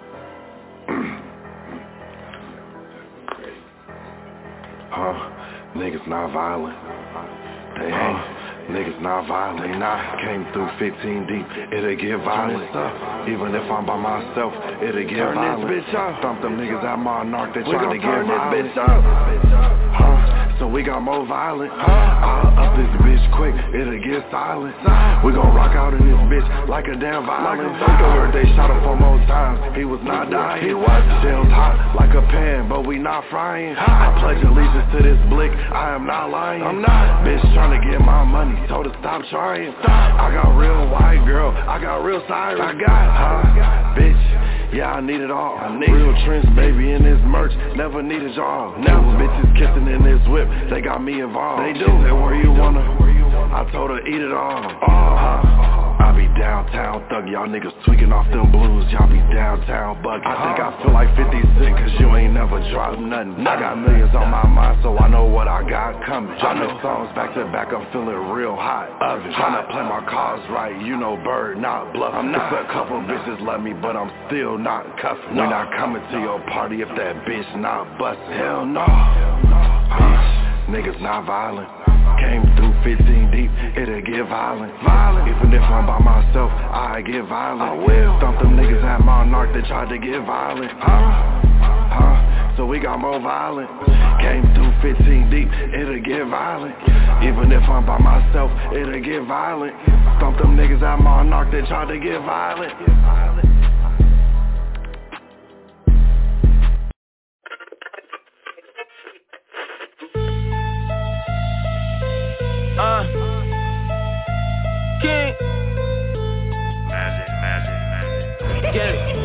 Niggas not violent. They ain't. Niggas not violent. They not. Came through 15 deep. It'll get violent. Even if I'm by myself, it'll get violent. Thump them niggas at Monarch. They trying to get violent. So we got more violent. I'll up this bitch quick, it'll get silent. We gon' rock out in this bitch like a damn violent. I heard they shot him 4 more times, he was not dying. He was. Shells hot like a pan, but we not frying. I pledge allegiance to this blick, I am not lying. I'm not. Bitch trying to get my money, told her stop trying. I got real white girl, I got real Cyrus. I got, bitch. Yeah, I need it all. I need real trends, baby, in this merch. Never needed y'all. Now bitches kissing in this whip. They got me involved. They do. She said, where you wanna? I told her, eat it all. I be downtown thug. Y'all niggas tweaking off them blues. Y'all be downtown bugging. I think I feel like 50 Cent, cause you ain't never dropped nothing. I got millions on my mind, so I know what I got coming. Dropping songs back to back, I'm feeling real hot. Tryna play my cards right, you know Bird, not bluffing. It's a couple bitches love me, but I'm still not cuffing. We not coming to your party if that bitch not bustin'. Hell no. Niggas not violent. Came through 15 deep, it'll get violent. Even if I'm by myself, I get violent. I will. Thump them niggas at Monarch, they tried to get violent. so we got more violent. Came through 15 deep, it'll get violent. Even if I'm by myself, it'll get violent. Stomp them niggas out Monarch, they try to get violent. King. Magic. Get it.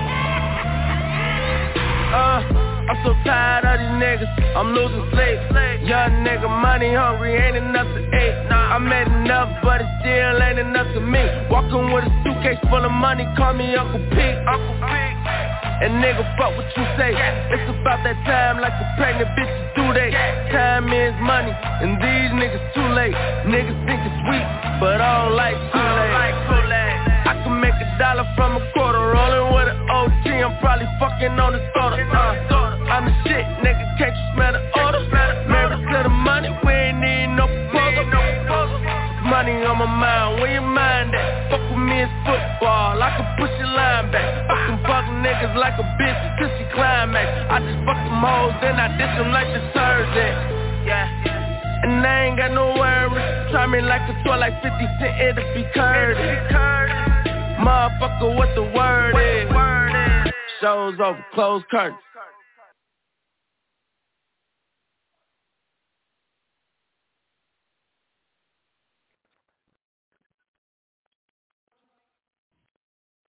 I'm so tired of these niggas, I'm losing sleep. Young nigga, money hungry, ain't enough to eat. I made enough, but it still ain't enough to me. Walking with a suitcase full of money, call me Uncle Pete. And nigga, fuck what you say. It's about that time like the pregnant bitches do they. Time is money, and these niggas too late. Niggas think it's sweet, but I don't like Kool-Aid. I can make $1 from a quarter, rolling with an OG. I'm probably fucking on the soda. I'm the shit, nigga, can't you smell the odor? Married to the money, we ain't need no proposal. Money on my mind, where your mind at? Fuck with me, it's football, I can push your line back. Fuck niggas like a bitch till she climax. I just fuck them hoes, then I dish them like the Thursday. Yeah. And I ain't got no worries. Try me like a toy, like 50 Cent, it'll be Curtis. Motherfucker, what the word is? Show's over, close curtains.